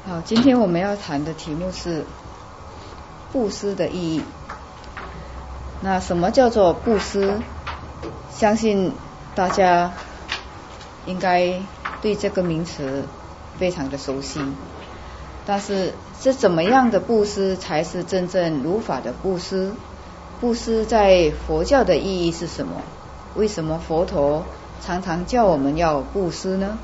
好，今天我们要谈的题目是布施的意义。那什么叫做布施？相信大家应该对这个名词非常的熟悉。但是这怎么样的布施才是真正如法的布施？布施在佛教的意义是什么？为什么佛陀常常叫我们要布施呢？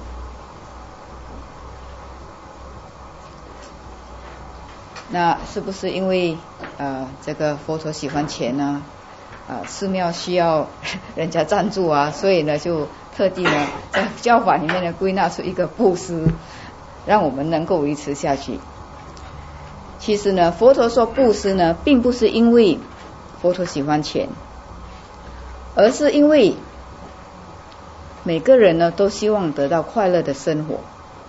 那是不是因为这个佛陀喜欢钱啊，寺庙需要人家赞助啊，所以呢就特地呢在教法里面呢归纳出一个布施，让我们能够维持下去。其实呢，佛陀说布施呢，并不是因为佛陀喜欢钱，而是因为每个人呢都希望得到快乐的生活。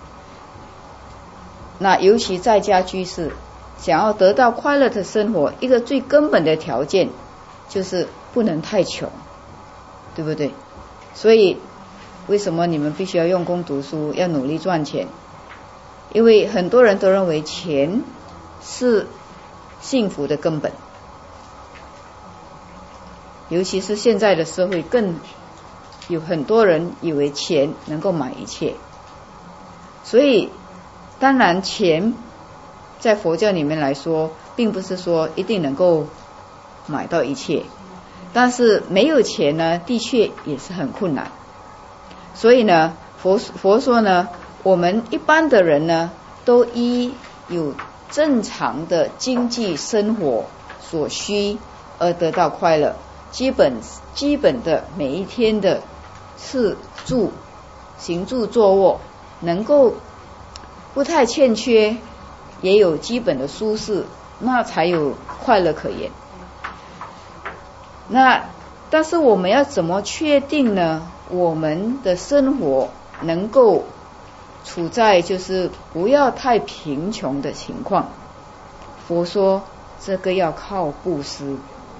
那尤其在家居士想要得到快乐的生活，一个最根本的条件就是不能太穷，对不对？所以为什么你们必须要用功读书，要努力赚钱？因为很多人都认为钱是幸福的根本，尤其是现在的社会，更有很多人以为钱能够买一切。所以当然钱在佛教里面来说，并不是说一定能够买到一切，但是没有钱呢，的确也是很困难。所以呢，佛说呢，我们一般的人呢，都依有正常的经济生活所需而得到快乐，基本的每一天的吃住行住坐卧能够不太欠缺，也有基本的舒适，那才有快乐可言。那但是我们要怎么确定呢？我们的生活能够处在就是不要太贫穷的情况。佛说这个要靠布施。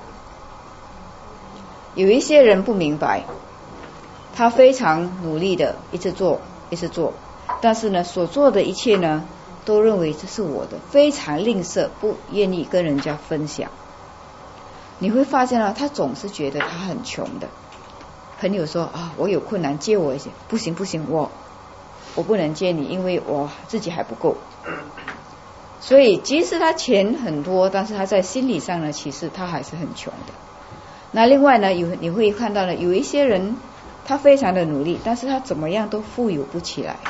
有一些人不明白，他非常努力的一直做，但是呢，所做的一切呢，都认为这是我的，非常吝啬，不愿意跟人家分享。你会发现他总是觉得他很穷的。朋友说我有困难借我一些，不行，我不能借你，因为我自己还不够。所以即使他钱很多，但是他在心理上呢，其实他还是很穷的。那另外呢，你会看到呢，有一些人他非常的努力，但是他怎么样都富有不起来。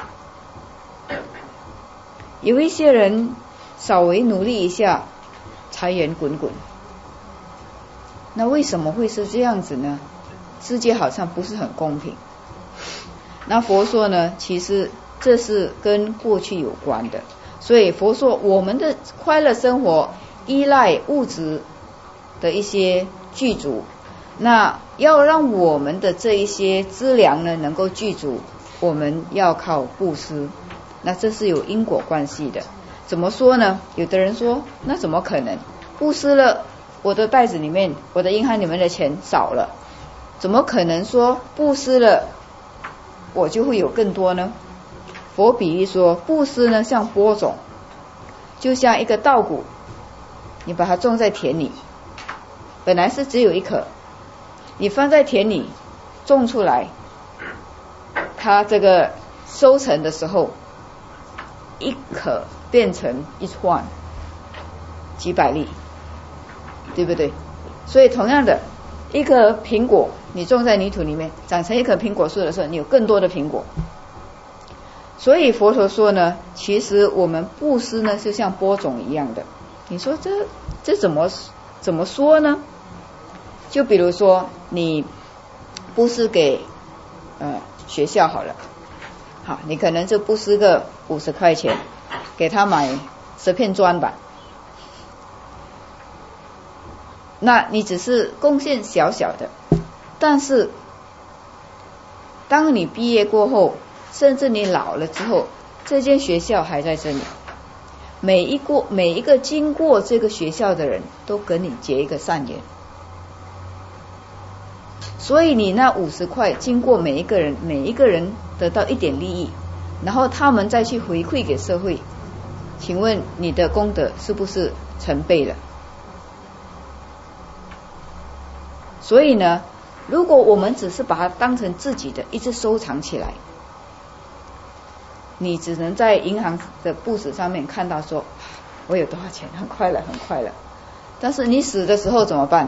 有一些人稍微努力一下，财源滚滚。那为什么会是这样子呢？世界好像不是很公平。那佛说呢，其实这是跟过去有关的。所以佛说我们的快乐生活依赖物质的一些具足，那要让我们的这一些资粮呢能够具足，我们要靠布施。那这是有因果关系的。怎么说呢？有的人说，那怎么可能？布施了，我的袋子里面，我的银行里面的钱少了，怎么可能说布施了我就会有更多呢？佛比喻说，布施呢像播种，就像一个稻谷，你把它种在田里，本来是只有一颗，你放在田里种出来，它这个收成的时候，一颗变成一串，几百粒，对不对？所以同样的，一颗苹果你种在泥土里面，长成一棵苹果树的时候，你有更多的苹果。所以佛陀说呢，其实我们布施呢是像播种一样的。你说这怎么说呢？就比如说你布施给学校好了，好，你可能就布施个50块钱，给他买10片砖吧。那你只是贡献小小的，但是当你毕业过后，甚至你老了之后，这间学校还在这里，每一个经过这个学校的人都跟你结一个善缘。所以你那50块经过每一个人得到一点利益，然后他们再去回馈给社会， 请问你的功德是不是成倍了？所以呢，如果我们只是把它当成自己的，一直收藏起来，你只能在银行的簿子上面看到说我有多少钱，很快乐很快乐，但是你死的时候怎么办？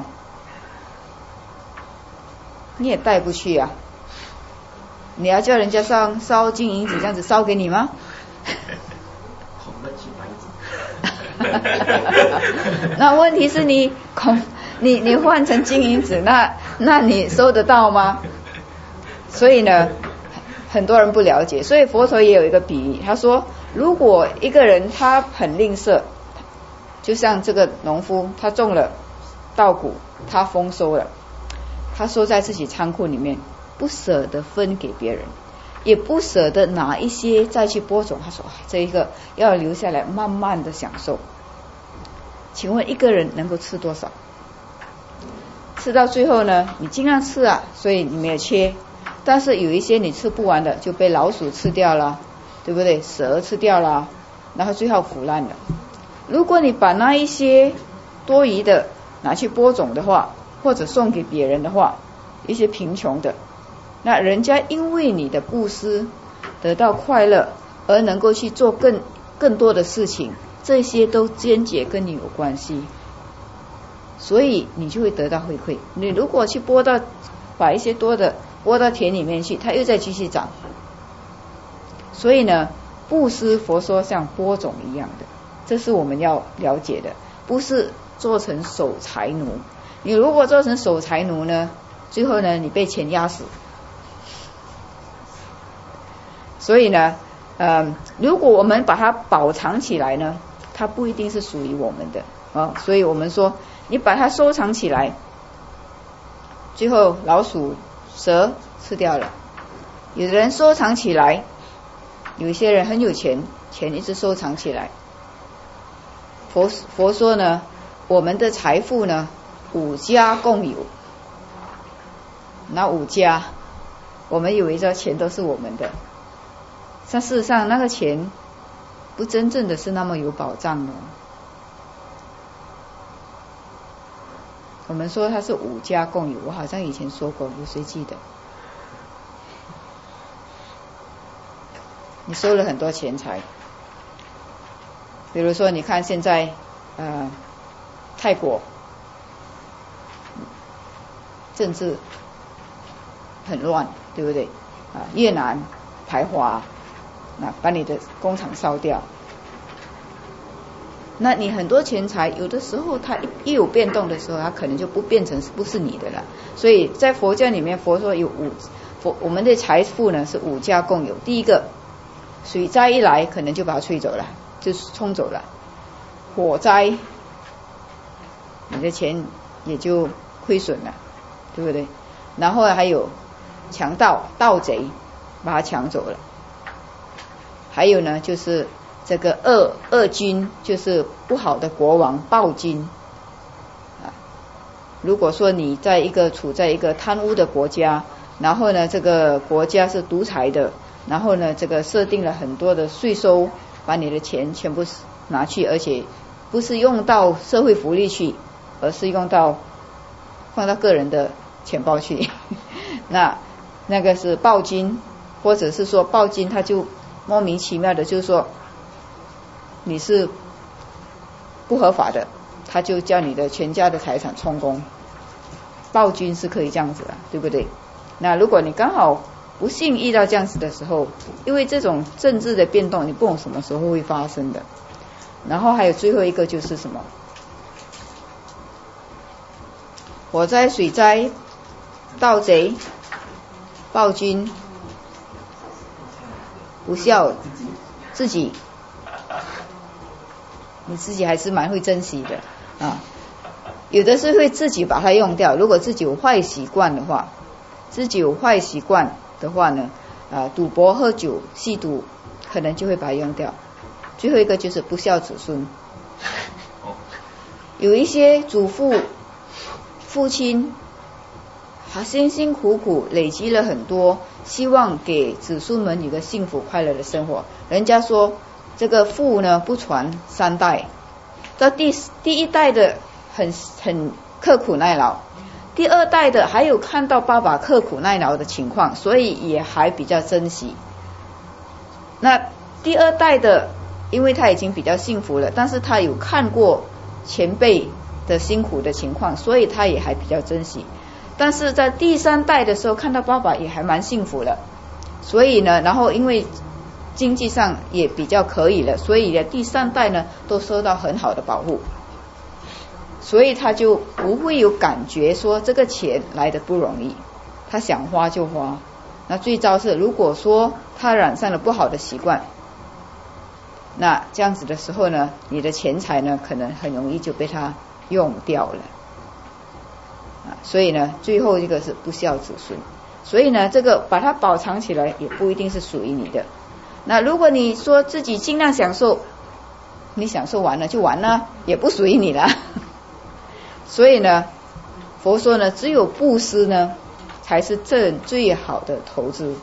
你也带不去啊，你要叫人家烧金银纸这样子烧给你吗？ 红的去白纸。 那问题是你换成金银纸，那你收得到吗？所以呢，很多人不了解，所以佛陀也有一个比喻，他说如果一个人他很吝啬，就像这个农夫，他种了稻谷，他丰收了，他收在自己仓库里面，不舍得分给别人，也不舍得拿一些再去播种，他说这一个要留下来慢慢的享受。请问一个人能够吃多少？吃到最后呢，你尽量吃啊，所以你没有缺，但是有一些你吃不完的就被老鼠吃掉了，对不对？蛇吃掉了，然后最后腐烂了。如果你把那一些多余的拿去播种的话，或者送给别人的话，一些贫穷的，那人家因为你的布施得到快乐，而能够去做更多的事情，这些都间接跟你有关系，所以你就会得到回馈。你如果去把一些多的播到田里面去，它又再继续长。所以呢，布施佛说像播种一样的，这是我们要了解的，不是做成守财奴。你如果做成守财奴呢，最后呢你被钱压死。所以呢如果我们把它保藏起来呢，它不一定是属于我们的啊。所以我们说你把它收藏起来，最后老鼠蛇吃掉了。有的人收藏起来，有一些人很有钱，钱一直收藏起来。佛说呢，我们的财富呢5家共有，那5家我们以为这钱都是我们的，但事实上那个钱不真正的是那么有保障的。我们说它是5家共有，我好像以前说过，有谁记得？你收了很多钱财，比如说你看现在泰国政治很乱，对不对越南排华，把你的工厂烧掉，那你很多钱财有的时候它一有变动的时候，它可能就不是你的了。所以在佛教里面，佛说有我们的财富呢是5家共有。第一个，水灾一来可能就把它吹走了，就冲走了。火灾你的钱也就亏损了，对不对？然后还有强盗贼把它抢走了。还有呢就是这个恶君，就是不好的国王暴君如果说你处在一个贪污的国家，然后呢这个国家是独裁的，然后呢这个设定了很多的税收，把你的钱全部拿去，而且不是用到社会福利去，而是放到个人的钱包去那个是暴君，或者是说暴君他就莫名其妙的就是说你是不合法的，他就叫你的全家的财产充公。暴君是可以这样子的，对不对？那如果你刚好不幸遇到这样子的时候，因为这种政治的变动你不懂什么时候会发生的。然后还有最后一个就是什么，火灾水灾盗贼暴君不孝自己，你自己还是蛮会珍惜的有的是会自己把它用掉。如果自己有坏习惯的话呢赌博喝酒吸毒可能就会把它用掉。最后一个就是不孝子孙，有一些祖父父亲他辛辛苦苦累积了很多，希望给子孙们一个幸福快乐的生活。人家说这个父呢不传3代，到第1代的很刻苦耐劳，第2代的还有看到爸爸刻苦耐劳的情况，所以也还比较珍惜。那第2代的，因为他已经比较幸福了，但是他有看过前辈的辛苦的情况，所以他也还比较珍惜。但是在第3代的时候，看到爸爸也还蛮幸福了，所以呢，然后因为经济上也比较可以了，所以呢第3代呢都受到很好的保护，所以他就不会有感觉说这个钱来的不容易，他想花就花。那最糟是如果说他染上了不好的习惯，那这样子的时候呢，你的钱财呢可能很容易就被他用掉了所以呢最后一个是不孝子孙，所以呢这个把它保藏起来也不一定是属于你的。那如果你说自己尽量享受，你享受完了就完了，也不属于你了所以呢佛说呢，只有布施呢才是最好的投资。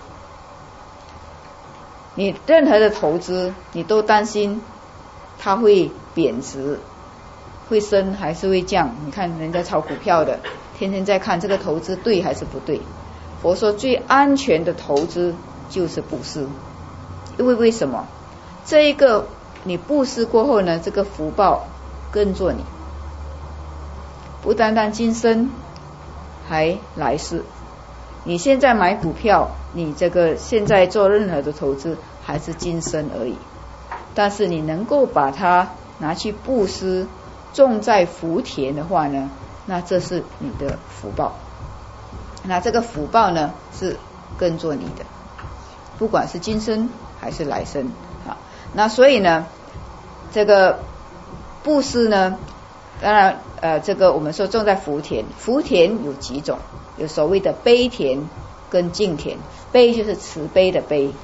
你任何的投资你都担心它会贬值，会升还是会降。你看人家炒股票的天天在看这个投资对还是不对。佛说最安全的投资就是布施，因为为什么？这一个你布施过后呢，这个福报跟着你，不单单今生还来世。你现在买股票，你这个现在做任何的投资还是今生而已，但是你能够把它拿去布施，种在福田的话呢，那这是你的福报。那这个福报呢是跟着你的，不管是今生还是来生那所以呢这个布施呢，当然这个我们说种在福田，福田有几种，有所谓的悲田跟敬田。悲就是慈悲的悲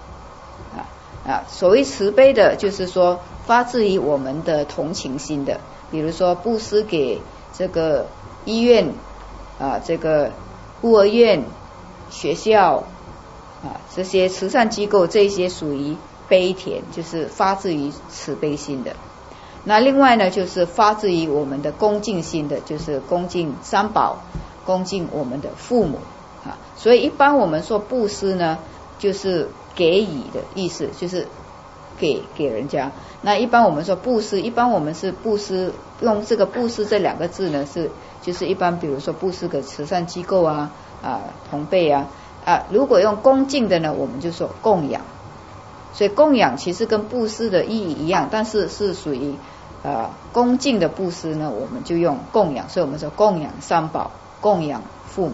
所谓慈悲的就是说发自于我们的同情心的，比如说布施给这个医院这个孤儿院、学校这些慈善机构，这些属于悲田，就是发自于慈悲心的。那另外呢就是发自于我们的恭敬心的，就是恭敬三宝，恭敬我们的父母所以一般我们说布施呢就是给予的意思，就是给人家。那一般我们说布施，一般我们是布施，用这个布施这2个字呢是就是一般比如说布施给慈善机构同辈如果用恭敬的呢，我们就说供养。所以供养其实跟布施的意义一样，但是是属于恭敬的布施呢，我们就用供养。所以我们说供养三宝，供养父母。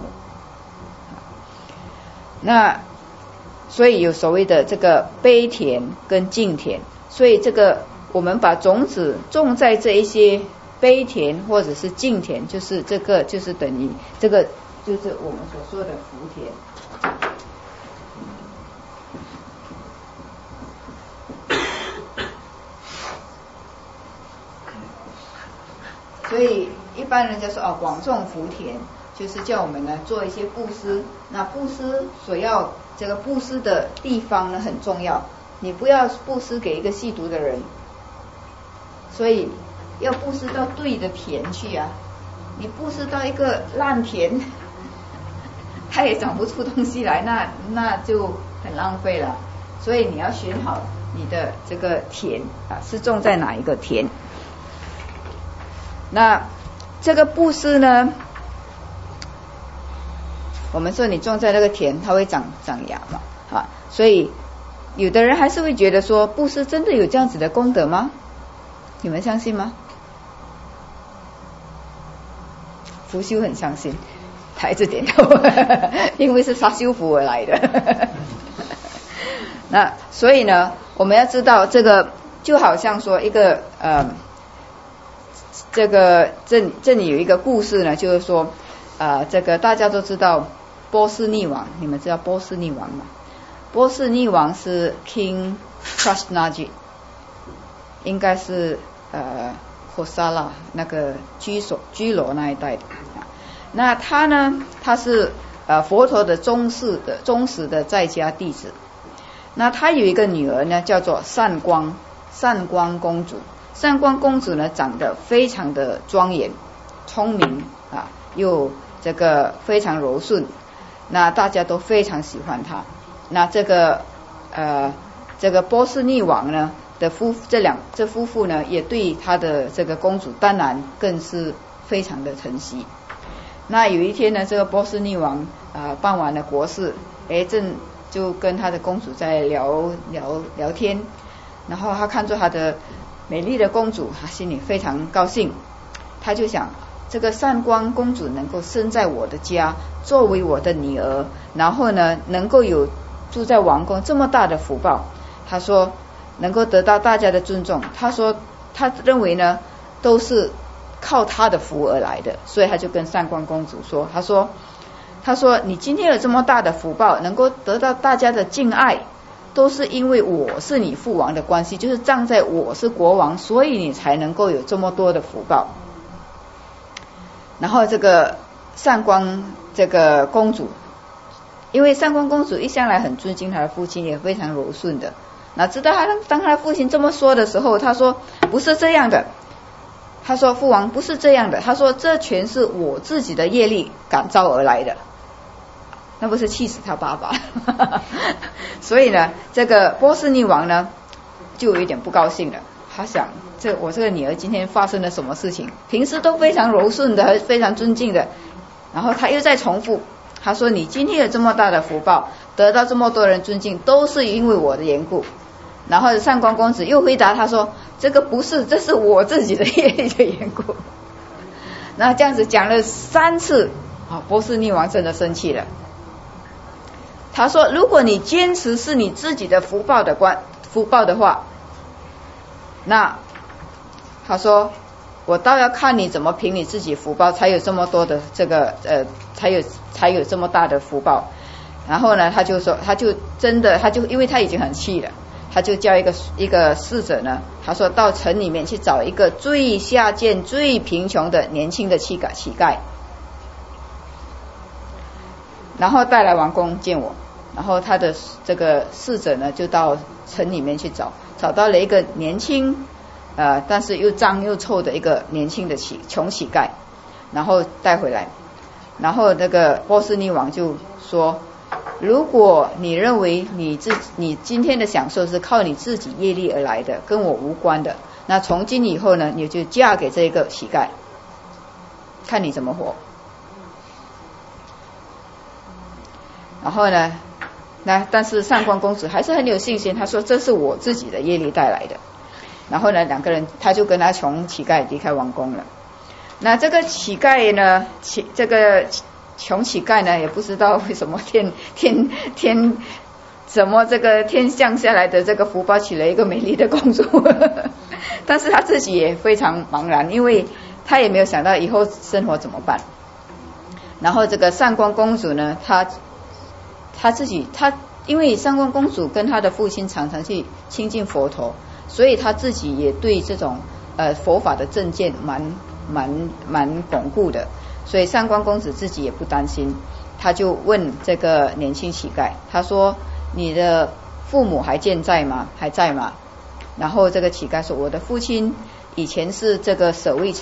那所以有所谓的这个悲田跟敬田，所以这个我们把种子种在这一些悲田或者是敬田，就是这个就是等于这个就是我们所说的福田。所以一般人家说广种福田，就是叫我们呢做一些布施。那布施所要这个布施的地方呢很重要，你不要布施给一个吸毒的人，所以要布施到对的田去你布施到一个烂田，它也长不出东西来，那就很浪费了。所以你要选好你的这个田是种在哪一个田。那这个布施呢，我们说你种在那个田，它会长芽嘛所以有的人还是会觉得说布施真的有这样子的功德吗？你们相信吗？福修很相信，抬着点头因为是他修福而来的那所以呢我们要知道这个就好像说一个这里有一个故事呢，就是说这个大家都知道波斯匿王，你们知道波斯匿王吗？波斯匿王是 King Prasnaji， 应该是Kosala 那个居罗那一代的那他呢，他是佛陀的忠实的在家弟子。那他有一个女儿呢，叫做善光。 善光公主。善光公主呢，长得非常的庄严、聪明啊，又这个非常柔顺，那大家都非常喜欢她。那这个波斯匿王呢的这夫妇呢，也对他的这个公主当然更是非常的疼惜。那有一天呢，这个波斯匿王办完了国事，正就跟他的公主在聊天，然后他看着他的美丽的公主，他心里非常高兴，他就想，这个善光公主能够生在我的家，作为我的女儿，然后呢能够有住在王宫这么大的福报，他说能够得到大家的尊重，他说他认为呢都是靠他的福而来的，所以他就跟善光公主说，他说你今天有这么大的福报，能够得到大家的敬爱，都是因为我是你父王的关系，就是站在我是国王，所以你才能够有这么多的福报。然后这个善光这个公主，因为善光公主一向来很尊敬她的父亲，也非常柔顺的，那知道当她的父亲这么说的时候，她说不是这样的，她说父王不是这样的，她说这全是我自己的业力感召而来的，那不是气死他爸爸所以呢这个波斯匿王呢就有一点不高兴了，他想我这个女儿今天发生了什么事情，平时都非常柔顺的，非常尊敬的，然后他又在重复，他说你今天有这么大的福报，得到这么多人尊敬，都是因为我的缘故。然后善光公主又回答他说，这个不是，这是我自己的业力的缘故。那这样子讲了3次，波斯匿王真的生气了，他说如果你坚持是你自己的福报的话，那他说我倒要看你怎么凭你自己福报才有这么多的这个才有这么大的福报。然后呢他就说因为他已经很气了，他就叫一个侍者呢，他说到城里面去找一个最下贱最贫穷的年轻的乞丐，然后带来王宫见我。然后他的这个侍者呢就到城里面去找到了一个年轻但是又脏又臭的一个年轻的穷乞丐，然后带回来。然后那个波斯匿王就说，如果你认为你今天的享受是靠你自己业力而来的，跟我无关的，那从今以后呢你就嫁给这个乞丐，看你怎么活。然后呢但是善光公主还是很有信心，她说这是我自己的业力带来的。然后呢2个人他就跟他穷乞丐离开王宫了。那这个乞丐呢这个穷乞丐呢也不知道为什么天怎么这个天降下来的这个福报娶了一个美丽的公主但是他自己也非常茫然，因为他也没有想到以后生活怎么办。然后这个善光公主呢她因为善光公主跟她的父亲常常去亲近佛陀，所以她自己也对这种佛法的正见蛮巩固的，所以善光公主自己也不担心。她就问这个年轻乞丐，她说你的父母还在吗？然后这个乞丐说，我的父亲以前是这个舍卫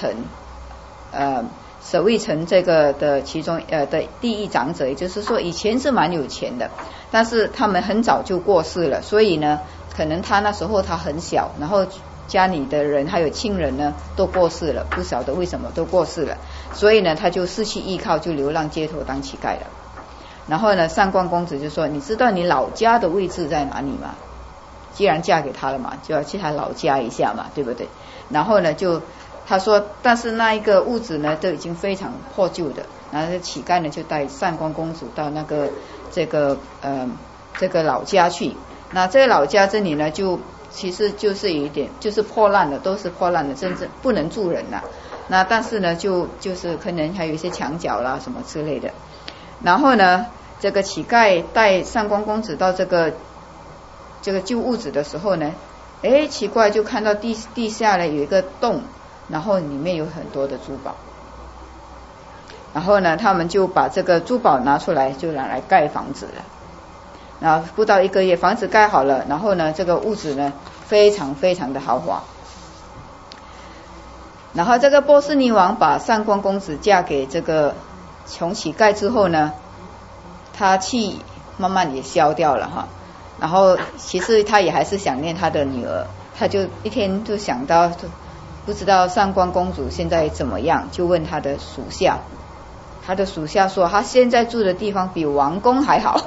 城这个的其中的第一长者，也就是说以前是蛮有钱的，但是他们很早就过世了，所以呢可能他那时候他很小，然后家里的人还有亲人呢都过世了，不晓得为什么都过世了，所以呢他就失去依靠，就流浪街头当乞丐了。然后呢善光公主就说，你知道你老家的位置在哪里吗？既然嫁给他了嘛，就要去他老家一下嘛，对不对？然后呢他说但是那一个屋子呢都已经非常破旧的。然后乞丐呢就带善光公主到那个这个老家去。那这个老家这里呢就其实就是有一点就是破烂的，都是破烂的，真正不能住人了。那但是呢就是可能还有一些墙角啦什么之类的。然后呢这个乞丐带善光公主到这个旧屋子的时候呢，奇怪，就看到地下呢有一个洞，然后里面有很多的珠宝。然后呢他们就把这个珠宝拿出来，就拿来盖房子了。 然后不到1个月，房子盖好了，然后呢，这个屋子呢非常非常的豪华。然后这个波斯尼王把上官公子嫁给这个穷乞丐之后呢，他气慢慢也消掉了哈。然后其实他也还是想念他的女儿，他就一天就想到，不知道上官公主现在怎么样，就问他的属下。他的属下说，他现在住的地方比王宫还好。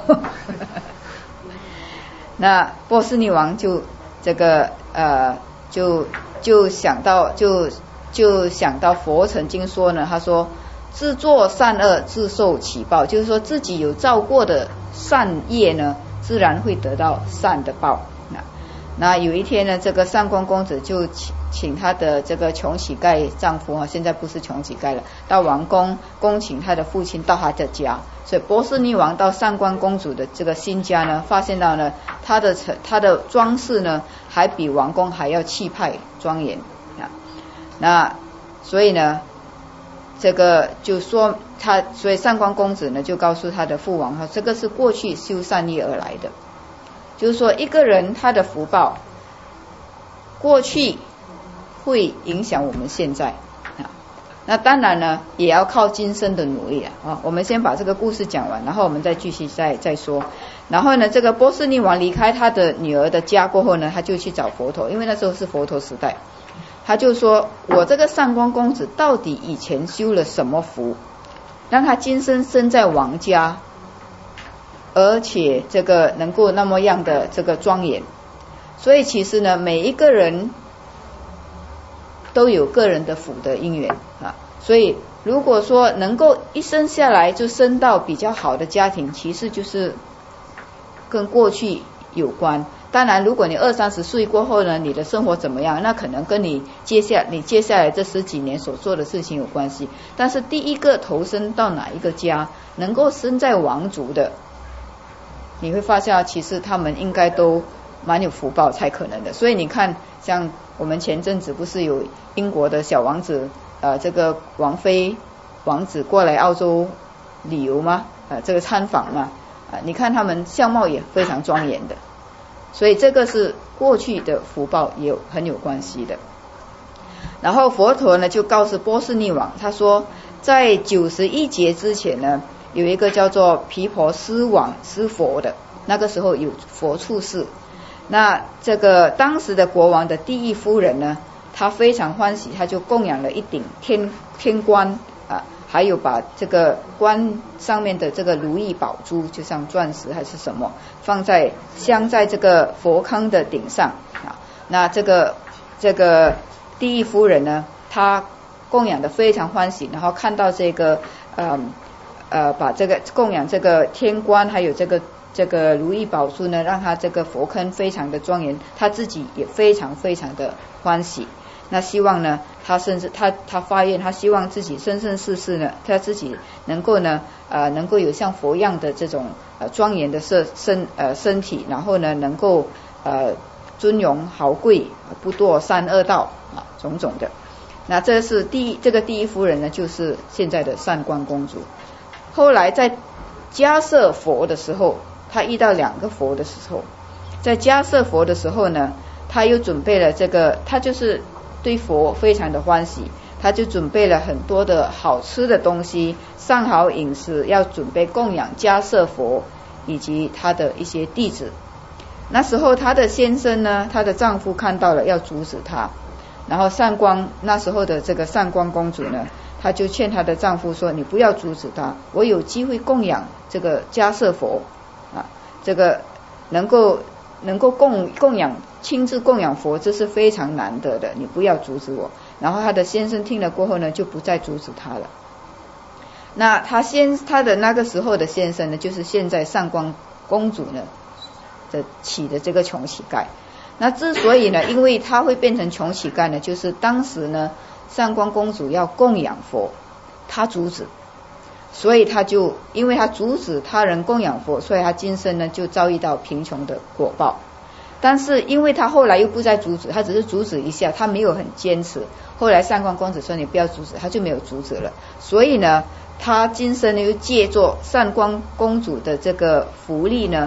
那波斯尼王就这个就想到佛曾经说呢，他说自作善恶自受其报，就是说自己有造过的善业呢，自然会得到善的报。那有一天呢，这个上官公子就请他的这个穷乞丐丈夫现在不是穷乞丐了，到王宫恭请他的父亲到他的家。所以波斯尼王到上官公主的这个新家呢，发现到呢他的装饰呢还比王宫还要气派庄严啊。那所以呢，这个就说所以上官公子呢就告诉他的父王，这个是过去修善业而来的。就是说一个人他的福报过去会影响我们现在啊，那当然呢也要靠今生的努力啊。我们先把这个故事讲完，然后我们再继续再说。然后呢，这个波斯尼王离开他的女儿的家过后呢，他就去找佛陀，因为那时候是佛陀时代。他就说，我这个上官公子到底以前修了什么福，让他今生生在王家，而且这个能够那么样的这个庄严。所以其实呢，每一个人都有个人的福的因缘啊。所以如果说能够一生下来就生到比较好的家庭，其实就是跟过去有关。当然如果你20-30岁过后呢，你的生活怎么样，那可能跟你接下来这10几年所做的事情有关系。但是第一个投身到哪一个家，能够生在王族的，你会发现其实他们应该都蛮有福报才可能的。所以你看，像我们前阵子不是有英国的小王子这个王妃王子过来澳洲旅游吗？这个参访嘛，你看他们相貌也非常庄严的。所以这个是过去的福报也很有关系的。然后佛陀呢就告诉波斯尼王，他说在91劫之前呢，有一个叫做毗婆尸王是佛的，那个时候有佛出世。那这个当时的国王的第一夫人呢，她非常欢喜，她就供养了一顶天冠还有把这个冠上面的这个如意宝珠，就像钻石还是什么，镶在这个佛龛的顶上啊。那这个第一夫人呢，她供养的非常欢喜，然后看到这个把这个供养这个天冠还有这个如意宝珠呢，让她这个佛龛非常的庄严，她自己也非常非常的欢喜。那希望呢，他发愿，他希望自己生生世世呢，他自己能够有像佛样的这种庄严的身体，然后呢能够尊荣豪贵，不堕三恶道种种的。那这是这个第一夫人呢，就是现在的上官公主。后来在迦叶佛的时候，他遇到2个佛的时候，在迦叶佛的时候呢，他又准备了这个，他就是对佛非常的欢喜，他就准备了很多的好吃的东西，上好饮食，要准备供养迦叶佛以及他的一些弟子。那时候他的先生呢，他的丈夫看到了要阻止他，然后那时候的这个上官公主呢，她就劝她的丈夫说，你不要阻止他，我有机会供养这个迦叶佛这个能够亲自供养佛，这是非常难得的，你不要阻止我。然后他的先生听了过后呢，就不再阻止他了。那他的那个时候的先生呢，就是现在上官公主呢起的这个穷乞丐。那之所以呢，因为他会变成穷乞丐呢，就是当时呢上官公主要供养佛，他阻止，所以因为他阻止他人供养佛，所以他今生呢就遭遇到贫穷的果报。但是因为他后来又不再阻止，他只是阻止一下，他没有很坚持。后来上官公子说你不要阻止，他就没有阻止了。所以呢，他今生呢又借助上官公主的这个福利呢，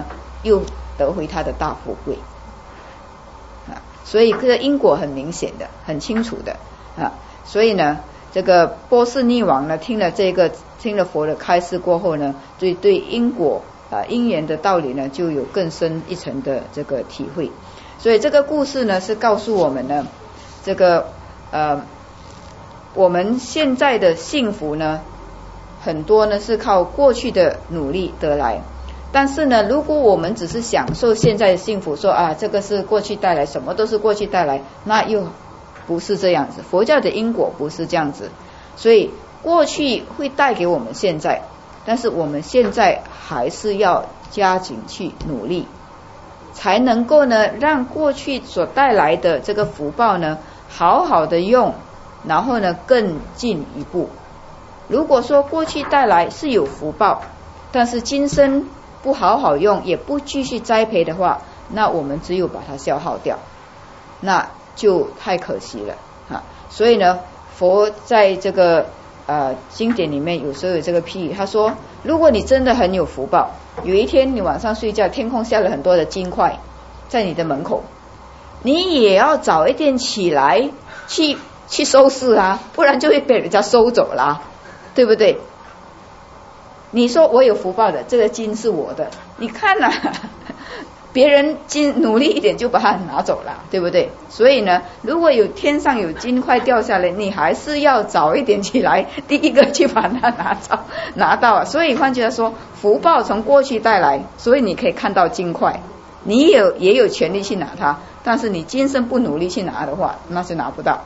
又得回他的大富贵啊。所以这个因果很明显的，很清楚的啊。所以呢，这个波斯匿王呢，听了佛的开示过后呢，对因果因缘的道理呢，就有更深一层的这个体会。所以这个故事呢，是告诉我们呢，这个我们现在的幸福呢，很多呢是靠过去的努力得来。但是呢，如果我们只是享受现在的幸福，说这个是过去带来，什么都是过去带来，那又不是这样子。佛教的因果不是这样子，所以过去会带给我们现在，但是我们现在还是要加紧去努力，才能够呢让过去所带来的这个福报呢好好的用，然后呢更进一步。如果说过去带来是有福报，但是今生不好好用，也不继续栽培的话，那我们只有把它消耗掉，那就太可惜了啊。所以呢，佛在这个经典里面有时候有这个譬喻，他说如果你真的很有福报，有一天你晚上睡觉，天空下了很多的金块在你的门口，你也要早一点起来去收拾啊，不然就会被人家收走了，对不对？你说我有福报的，这个金是我的，你看别人努力一点就把它拿走了，对不对？所以呢，如果有天上有金块掉下来，你还是要早一点起来，第一个去把它拿到。所以换句话说，福报从过去带来，所以你可以看到金块，你也有权利去拿它，但是你今生不努力去拿的话，那就拿不到，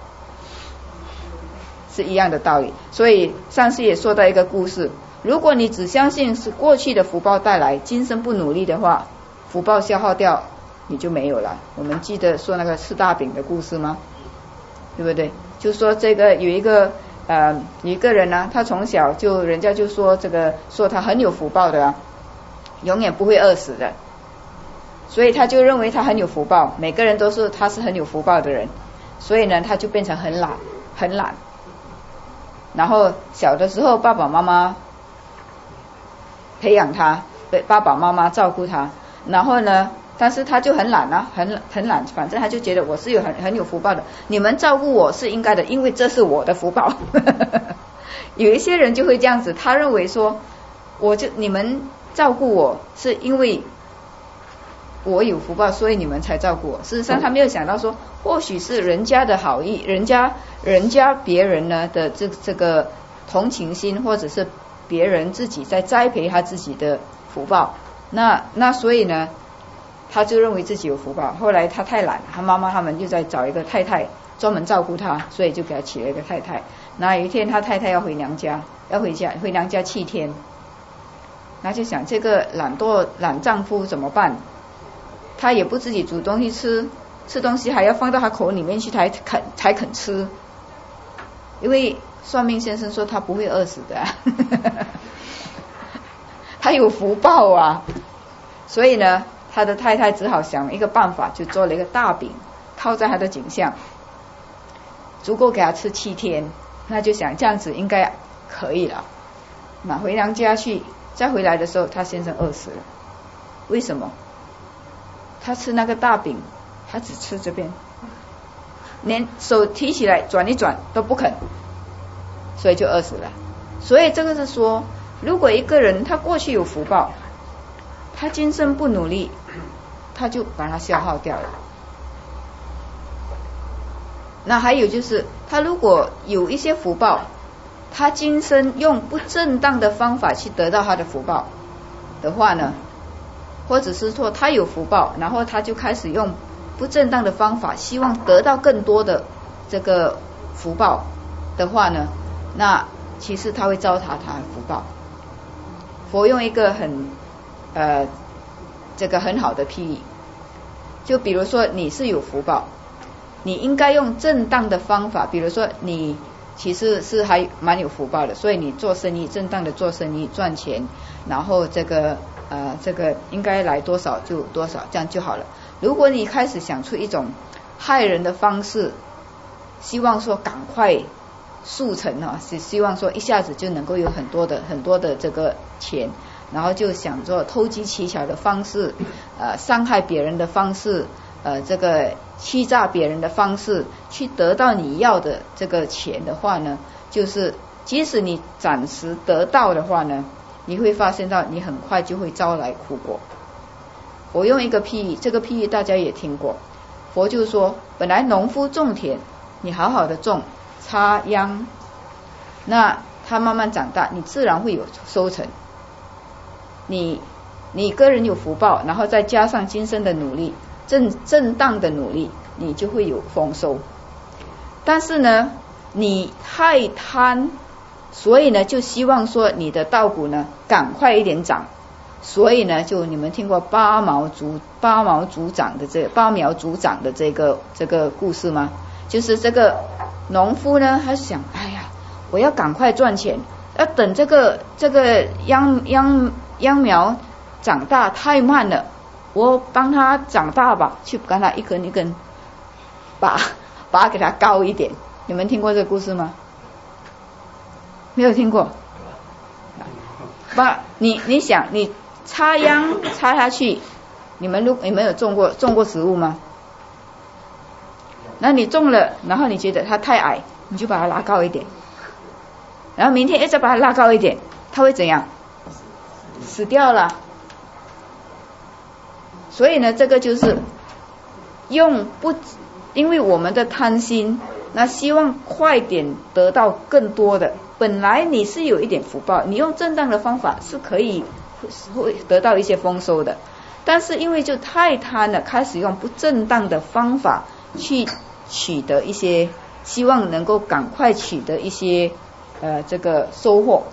是一样的道理。所以上次也说到一个故事，如果你只相信是过去的福报带来，今生不努力的话，福报消耗掉你就没有了。我们记得说那个吃大饼的故事吗？对不对？就说这个有一个人呢，他从小就人家就说说他很有福报的永远不会饿死的，所以他就认为他很有福报，每个人都说他是很有福报的人，所以呢他就变成很懒。然后小的时候爸爸妈妈培养他，爸爸妈妈照顾他，然后呢但是他就很懒很懒，反正他就觉得我是很有福报的，你们照顾我是应该的，因为这是我的福报有一些人就会这样子，他认为说你们照顾我是因为我有福报，所以你们才照顾我。事实上他没有想到说，或许是人家的好意，人家别人呢的这个同情心，或者是别人自己在栽培他自己的福报，那所以呢他就认为自己有福报。后来他太懒，他妈妈他们就在找一个太太专门照顾他，所以就给他起了一个太太。那有一天他太太要回娘家7天，那就想这个懒丈夫怎么办？他也不自己煮东西吃东西还要放到他口里面去才肯吃，因为算命先生说他不会饿死的他有福报啊。所以呢他的太太只好想一个办法，就做了一个大饼套在他的颈项，足够给他吃7天，那就想这样子应该可以了。拿回娘家去，再回来的时候他先生饿死了。为什么？他吃那个大饼，他只吃这边，连手提起来转一转都不肯，所以就饿死了。所以这个是说，如果一个人他过去有福报，他今生不努力，他就把它消耗掉了。那还有就是，他如果有一些福报，他今生用不正当的方法去得到他的福报的话呢，或者是说他有福报，然后他就开始用不正当的方法，希望得到更多的这个福报的话呢，那其实他会糟蹋他的福报。佛用一个这个很好的譬喻，就比如说你是有福报，你应该用正当的方法，比如说你其实是还蛮有福报的，所以你做生意正当的做生意赚钱，然后这个应该来多少就多少，这样就好了。如果你开始想出一种害人的方式，希望说赶快速成是希望说一下子就能够有很多的这个钱， 然后就想做投机取巧的方式，伤害别人的方式，这个欺诈别人的方式，去得到你要的这个钱的话呢，就是即使你暂时得到的话呢，你会发现到你很快就会招来苦果。我用一个譬喻，这个譬喻大家也听过。佛就说，本来农夫种田，你好好的种，插秧，那它慢慢长大，你自然会有收成。你个人有福报，然后再加上今生的努力，正当的努力，你就会有丰收。但是呢，你太贪，所以呢就希望说你的稻谷呢赶快一点长，所以呢就你们听过八苗族长的这个故事吗？就是这个农夫呢，他想，哎呀，我要赶快赚钱，要等这个秧苗长大太慢了，我帮他长大吧，去跟他一根一根把它给它高一点。你们听过这个故事吗？没有听过？你想，你插秧插下去，你们有种过植物吗？那你种了，然后你觉得它太矮，你就把它拉高一点，然后明天再把它拉高一点，它会怎样？死掉了。所以呢，这个就是因为我们的贪心，那希望快点得到更多的。本来你是有一点福报，你用正当的方法是可以会得到一些丰收的，但是因为就太贪了，开始用不正当的方法去取得一些，希望能够赶快取得一些这个收获，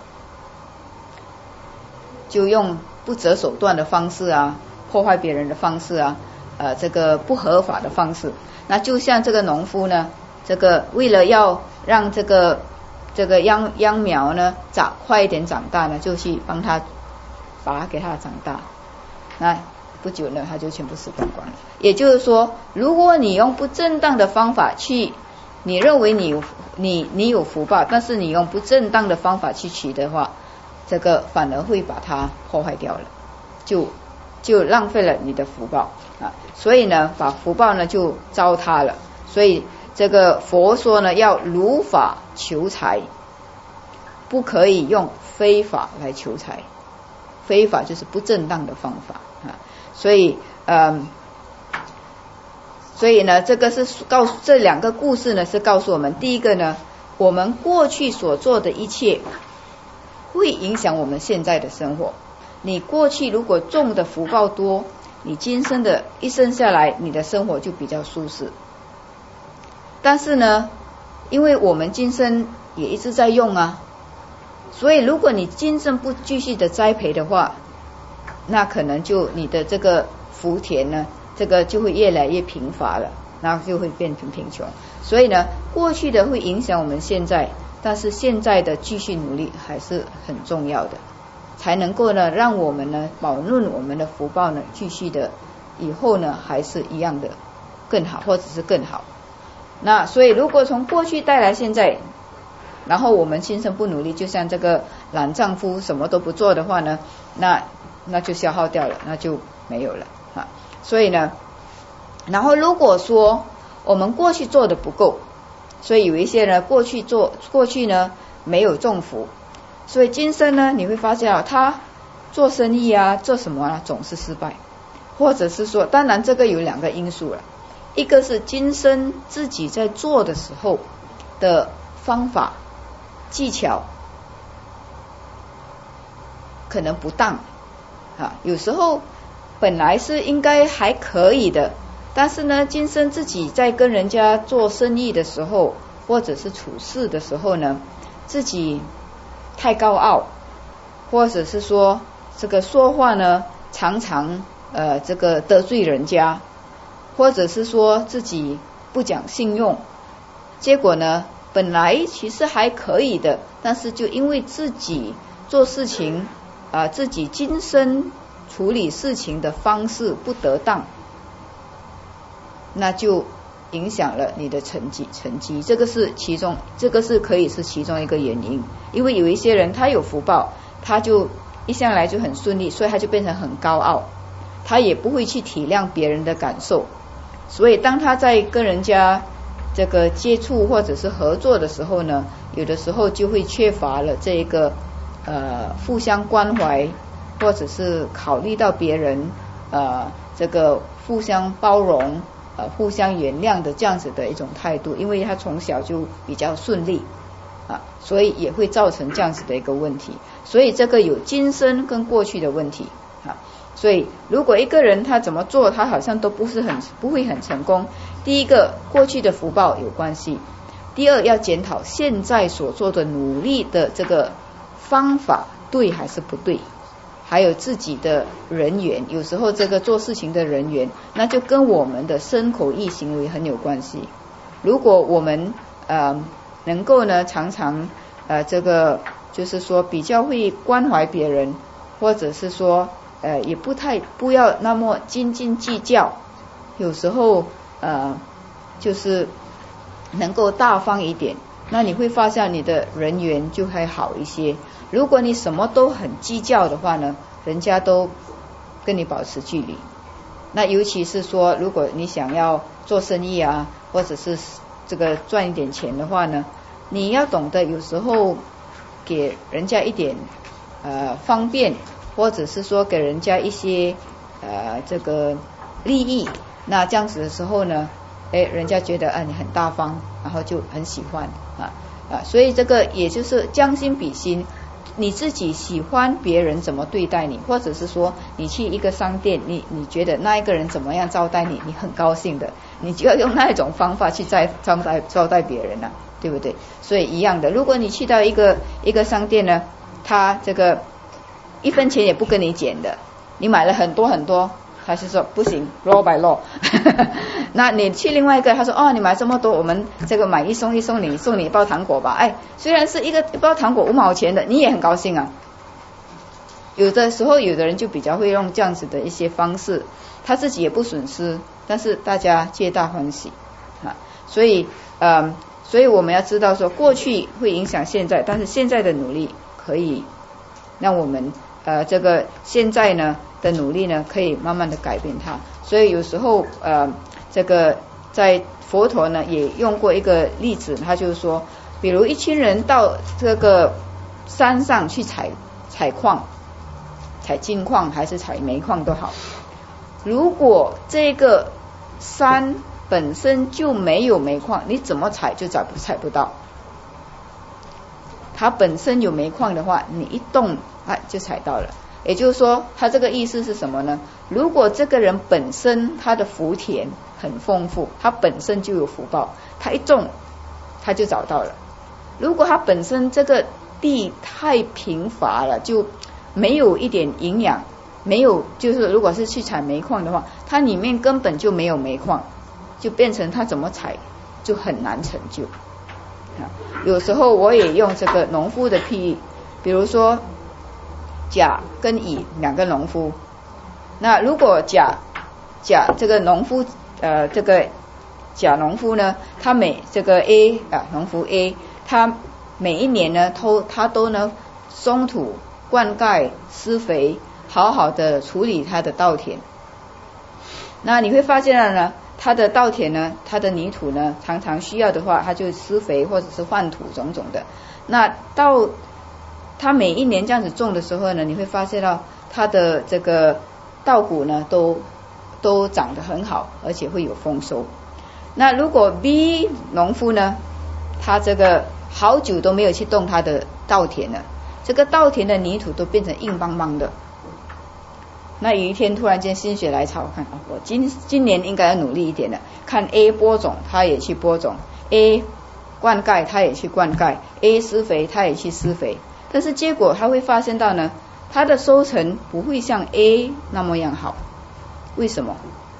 就用不择手段的方式啊，破坏别人的方式啊，这个不合法的方式。那就像这个农夫呢，这个为了要让这个秧苗呢快一点长大呢，就去帮他把它给它长大，那不久呢它就全部死光光了。也就是说，如果你用不正当的方法去，你认为你有福报，但是你用不正当的方法去取的话，这个反而会把它破坏掉了，就浪费了你的福报啊。所以呢，把福报呢就糟蹋了。所以这个佛说呢，要如法求财，不可以用非法来求财。非法就是不正当的方法啊。所以呢，这个是这两个故事呢是告诉我们，第一个呢，我们过去所做的一切会影响我们现在的生活。你过去如果种的福报多，你今生的一生下来，你的生活就比较舒适。但是呢，因为我们今生也一直在用啊，所以如果你今生不继续的栽培的话，那可能就你的这个福田呢，这个就会越来越贫乏了，然后就会变成贫穷。所以呢，过去的会影响我们现在，但是现在的继续努力还是很重要的，才能够呢让我们呢保润我们的福报呢继续的以后呢还是一样的更好，或者是更好。那所以如果从过去带来现在，然后我们今生不努力，就像这个懒丈夫什么都不做的话呢，那就消耗掉了，那就没有了啊。所以呢，然后如果说我们过去做的不够，所以有一些呢过去呢没有种福，所以今生呢你会发现他做生意啊做什么啊总是失败，或者是说，当然这个有两个因素了，一个是今生自己在做的时候的方法技巧可能不当啊，有时候本来是应该还可以的，但是呢今生自己在跟人家做生意的时候，或者是处事的时候呢，自己太高傲，或者是说这个说话呢常常这个得罪人家，或者是说自己不讲信用，结果呢本来其实还可以的，但是就因为自己做事情自己今生处理事情的方式不得当，那就影响了你的成绩，这个是可以是其中一个原因。因为有一些人他有福报，他就一向来就很顺利，所以他就变成很高傲，他也不会去体谅别人的感受，所以当他在跟人家这个接触或者是合作的时候呢，有的时候就会缺乏了这个互相关怀，或者是考虑到别人这个互相包容互相原谅的这样子的一种态度，因为他从小就比较顺利所以也会造成这样子的一个问题。所以这个有今生跟过去的问题所以如果一个人他怎么做他好像都不会很成功，第一个过去的福报有关系，第二要检讨现在所做的努力的这个方法对还是不对，还有自己的人缘，有时候这个做事情的人缘那就跟我们的身口意行为很有关系。如果我们能够呢常常这个就是说比较会关怀别人，或者是说也不要那么斤斤计较，有时候就是能够大方一点，那你会发现你的人缘就会好一些。如果你什么都很计较的话呢，人家都跟你保持距离。那尤其是说如果你想要做生意或者是这个赚一点钱的话呢，你要懂得有时候给人家一点方便，或者是说给人家一些这个利益，那这样子的时候呢人家觉得你很大方，然后就很喜欢所以这个也就是将心比心，你自己喜欢别人怎么对待你，或者是说你去一个商店，你觉得那一个人怎么样招待你，你很高兴的，你就要用那一种方法去招待别人对不对？所以一样的，如果你去到一个商店呢，他这个1分钱也不跟你减的，你买了很多很多，他是说不行 ，law by law 那你去另外一个，他说你买这么多，我们这个买一送一送你一包糖果吧，虽然是一包糖果5毛钱的，你也很高兴有的时候有的人就比较会用这样子的一些方式，他自己也不损失，但是大家皆大欢喜所以我们要知道说过去会影响现在，但是现在的努力可以让我们这个现在呢的努力呢可以慢慢的改变它。所以有时候这个在佛陀呢也用过一个例子，他就是说比如一群人到这个山上去采矿，采金矿还是采煤矿都好，如果这个山本身就没有煤矿，你怎么采就采不到。它本身有煤矿的话，你一动就采到了。也就是说他这个意思是什么呢？如果这个人本身他的福田很丰富，他本身就有福报，他一种他就找到了。如果他本身这个地太贫乏了，就没有一点营养，没有就是如果是去采煤矿的话，它里面根本就没有煤矿，就变成他怎么采就很难成就。有时候我也用这个农夫的譬喻，比如说甲跟乙2个农夫，那如果甲这个农夫这个甲农夫呢，他这个 A 农夫 A 他每一年呢他都呢松土灌溉施肥，好好的处理他的稻田。那你会发现了呢，他的稻田呢，他的泥土呢，常常需要的话，他就施肥或者是换土种种的。那到他每一年这样子种的时候呢，你会发现到他的这个稻谷呢都长得很好，而且会有丰收。那如果 B 农夫呢，他这个好久都没有去动他的稻田了，这个稻田的泥土都变成硬邦邦的。那有一天突然间心血来潮，看我今年应该要努力一点了，看 A 播种他也去播种， A 灌溉他也去灌溉， A 施肥他也去施肥，但是结果他会发现到呢，他的收成不会像 A 那么样好。为什么？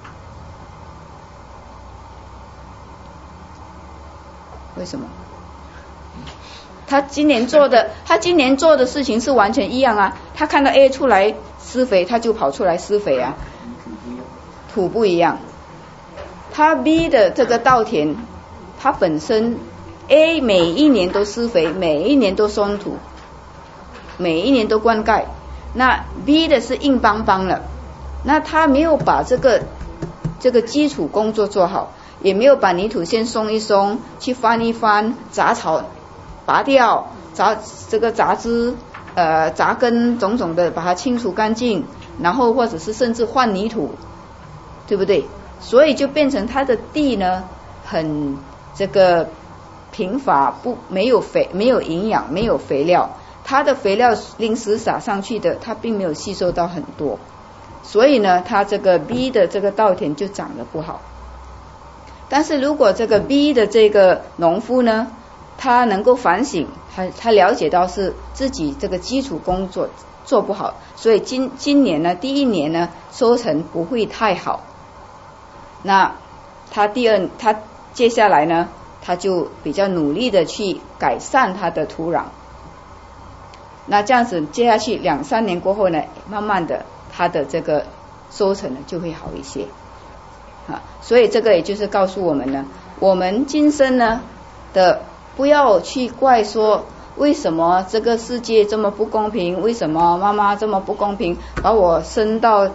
为什么？他今年做的事情是完全一样他看到 A 出来施肥，他就跑出来施肥土不一样。他 B 的这个稻田，他本身 A 每一年都施肥，每一年都松土，每一年都灌溉， 那 B 的是硬邦邦了，那他没有把这个基础工作做好，也没有把泥土先松一松，去翻一翻，杂草拔掉，杂枝杂根种种的把它清除干净，然后或者是甚至换泥土，对不对？所以就变成他的地呢很这个贫乏，没有营养，没有肥料，它的肥料临时撒上去的，它并没有吸收到很多，所以呢它这个 B 的这个稻田就长得不好。但是如果这个 B 的这个农夫呢，他能够反省，他了解到是自己这个基础工作做不好，所以今年呢第一年呢收成不会太好，那他接下来呢他就比较努力的去改善他的土壤，那这样子接下去2-3年过后呢，慢慢的他的这个收成呢就会好一些啊。所以这个也就是告诉我们呢，我们今生呢的不要去怪说为什么这个世界这么不公平，为什么妈妈这么不公平，把我生到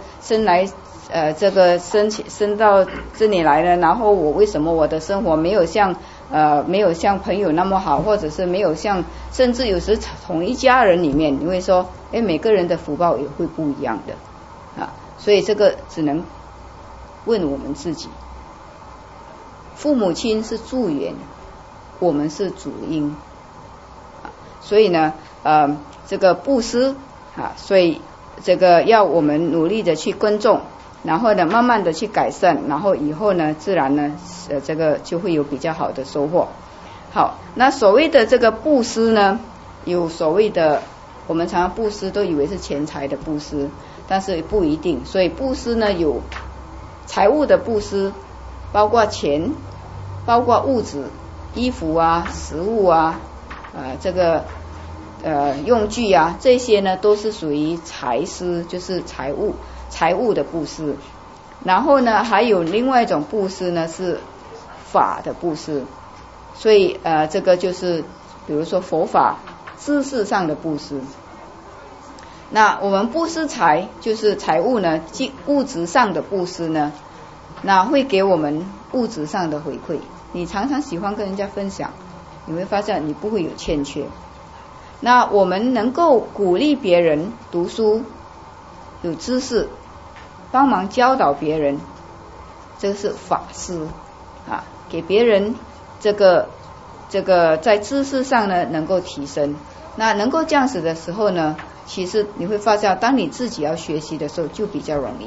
这里来了，然后我为什么我的生活没有像朋友那么好，或者是没有像，甚至有时同一家人里面你会说每个人的福报也会不一样的啊。所以这个只能问我们自己，父母亲是助缘，我们是主因所以呢这个布施所以这个要我们努力的去耕种，然后呢慢慢的去改善，然后以后呢自然呢这个就会有比较好的收获。好，那所谓的这个布施呢，有所谓的我们常常布施都以为是钱财的布施，但是不一定。所以布施呢有财物的布施，包括钱，包括物质，衣服啊，食物啊这个用具啊，这些呢都是属于财施，就是财物的布施。然后呢还有另外一种布施呢是法的布施，所以这个就是比如说佛法知识上的布施。那我们布施财就是财物呢，物质上的布施呢，那会给我们物质上的回馈。你常常喜欢跟人家分享，你会发现你不会有欠缺。那我们能够鼓励别人读书有知识，帮忙教导别人，这个是法施给别人这个在知识上呢能够提升。那能够这样子的时候呢，其实你会发现当你自己要学习的时候就比较容易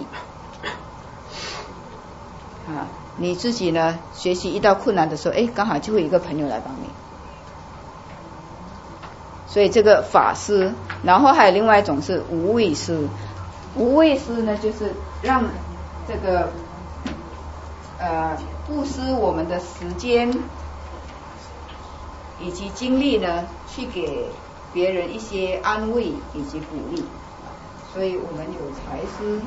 你自己呢学习遇到困难的时候刚好就会有一个朋友来帮你。所以这个法施，然后还有另外一种是无畏施。无畏施呢就是让这个布施我们的时间以及精力呢去给别人一些安慰以及鼓励。所以我们有财施，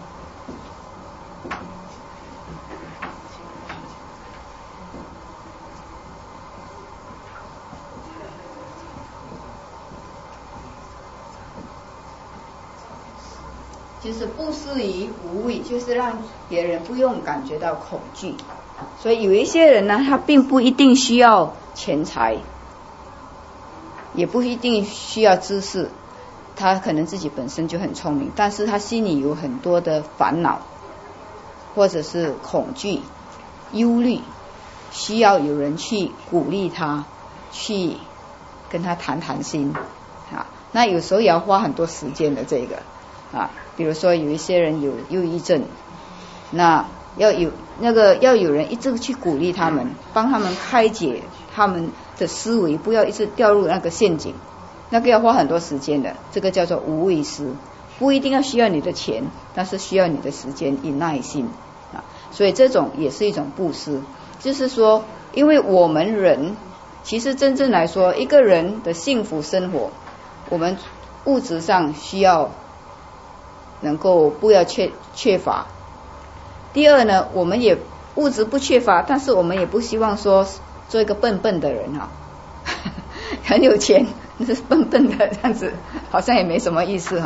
就是布施于无畏，就是让别人不用感觉到恐惧。所以有一些人呢，他并不一定需要钱财，也不一定需要知识，他可能自己本身就很聪明，但是他心里有很多的烦恼，或者是恐惧、忧虑，需要有人去鼓励他，去跟他谈心那有时候也要花很多时间的这个比如说有一些人有忧郁症，那要有人一直去鼓励他们，帮他们开解他们的思维，不要一直掉入那个陷阱，那个要花很多时间的。这个叫做无畏施，不一定要需要你的钱，但是需要你的时间与耐心所以这种也是一种布施。就是说因为我们人其实真正来说，一个人的幸福生活，我们物质上需要能够不要缺乏。第二呢，我们也物质不缺乏，但是我们也不希望说做一个笨笨的人很有钱是笨笨的这样子，好像也没什么意思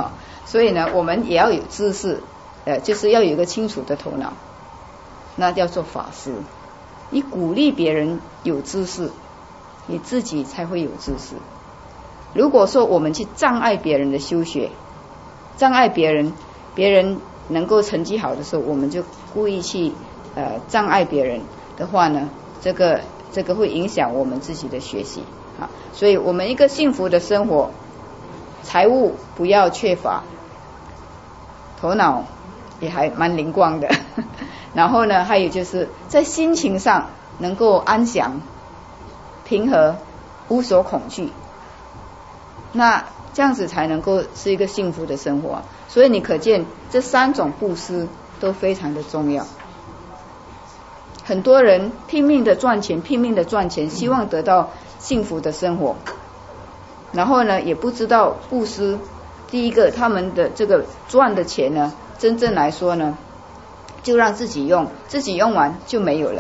所以呢，我们也要有知识，就是要有一个清楚的头脑，那叫做法师。你鼓励别人有知识，你自己才会有知识。如果说我们去障碍别人的修学，障碍别人能够成绩好的时候，我们就故意去障碍别人的话呢，这个会影响我们自己的学习啊。所以我们一个幸福的生活，财物不要缺乏，头脑也还蛮灵光的然后呢，还有就是在心情上能够安详平和，无所恐惧，那这样子才能够是一个幸福的生活。所以你可见这3种布施都非常的重要。很多人拼命的赚钱，希望得到幸福的生活，然后呢也不知道布施，第一个他们的这个赚的钱呢，真正来说呢，就让自己用完就没有了。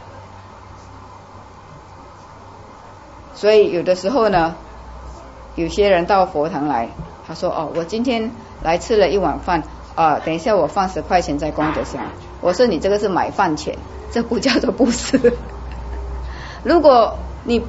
所以有的时候呢，有些人到佛堂来，他说我今天来吃了1碗饭等一下我放10块钱在功德箱。我说你这个是买饭钱，这不叫做布施如果你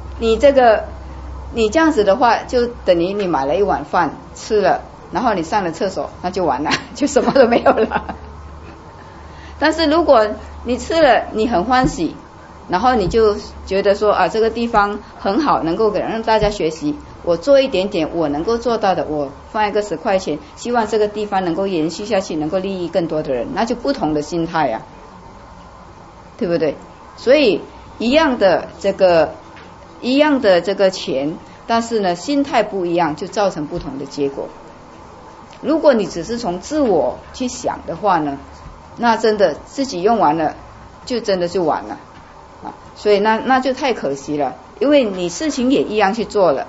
这样子的话，就等于你买了1碗饭吃了，然后你上了厕所，那就完了，就什么都没有了但是如果你吃了你很欢喜，然后你就觉得说这个地方很好，能够让大家学习，我做一点点我能够做到的，我放一个10块钱，希望这个地方能够延续下去，能够利益更多的人，那就不同的心态啊，对不对？所以一样的这个钱，但是呢心态不一样，就造成不同的结果。如果你只是从自我去想的话呢，那真的自己用完了就真的就完了所以那就太可惜了，因为你事情也一样去做了，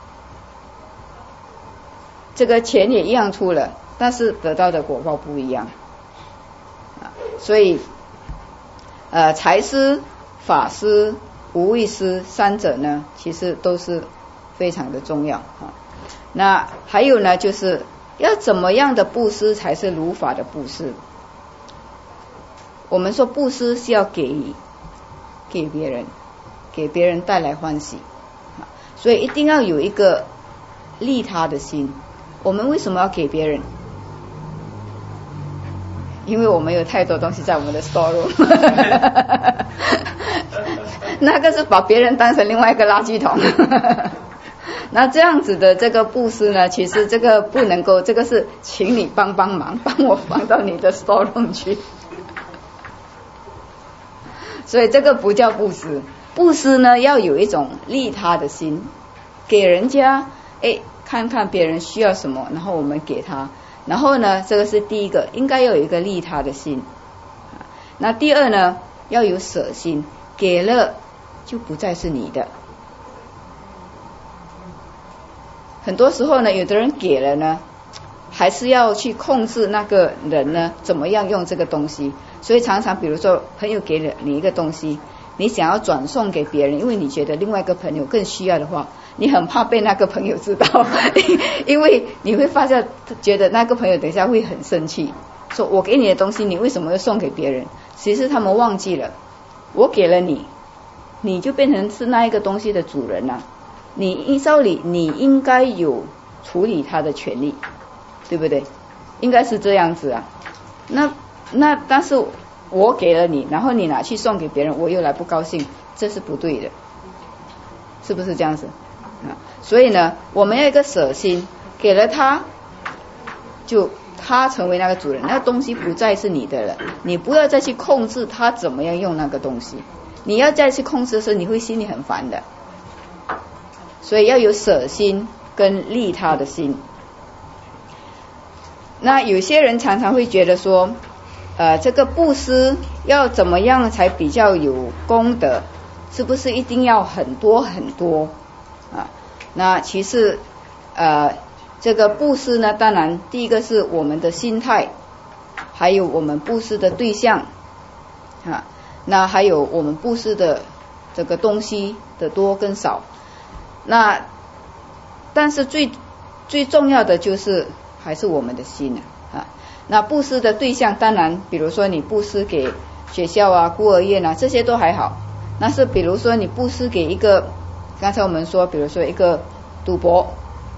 这个钱也一样出了，但是得到的果报不一样所以财施、法施、无畏施3者呢，其实都是非常的重要那还有呢，就是要怎么样的布施才是如法的布施？我们说布施是要给别人，给别人带来欢喜所以一定要有一个利他的心。我们为什么要给别人？因为我们有太多东西在我们的 storeroom 那个是把别人当成另外一个垃圾桶那这样子的这个布施呢，其实这个不能够，这个是请你帮忙，帮我放到你的 storeroom 去所以这个不叫布施。布施呢要有一种利他的心，给人家看看别人需要什么，然后我们给他，然后呢这个是第一个，应该要有一个利他的心。那第二呢，要有舍心，给了就不再是你的。很多时候呢，有的人给了呢，还是要去控制那个人呢怎么样用这个东西。所以常常比如说朋友给了你一个东西，你想要转送给别人，因为你觉得另外一个朋友更需要的话，你很怕被那个朋友知道因为你会发现觉得那个朋友等一下会很生气，说我给你的东西你为什么要送给别人？其实他们忘记了，我给了你，你就变成是那一个东西的主人了，你照理你应该有处理他的权利，对不对？应该是这样子啊。那但是我给了你，然后你拿去送给别人，我又来不高兴，这是不对的，是不是这样子所以呢，我们要一个舍心，给了他，就他成为那个主人，那个东西不再是你的了，你不要再去控制他怎么样用那个东西，你要再去控制的时候，你会心里很烦的。所以要有舍心跟利他的心。那有些人常常会觉得说这个布施要怎么样才比较有功德，是不是一定要很多很多那其实这个布施呢，当然第一个是我们的心态，还有我们布施的对象那还有我们布施的这个东西的多跟少。那但是最重要的就是还是我们的心啊。那布施的对象，当然比如说你布施给学校啊、孤儿院啊，这些都还好。那是比如说你布施给一个，刚才我们说，比如说一个赌博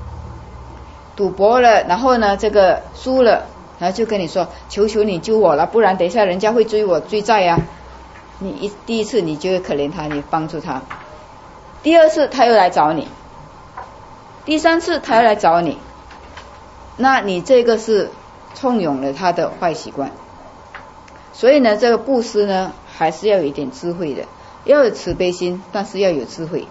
了，然后呢这个输了，然后就跟你说求求你救我了，不然等一下人家会追我追债啊。你第一次你就会可怜他，你帮助他，第二次他又来找你，第三次他又来找你，那你这个是纵容了他的坏习惯。所以呢这个布施呢还是要有一点智慧的，要有慈悲心，但是要有智慧，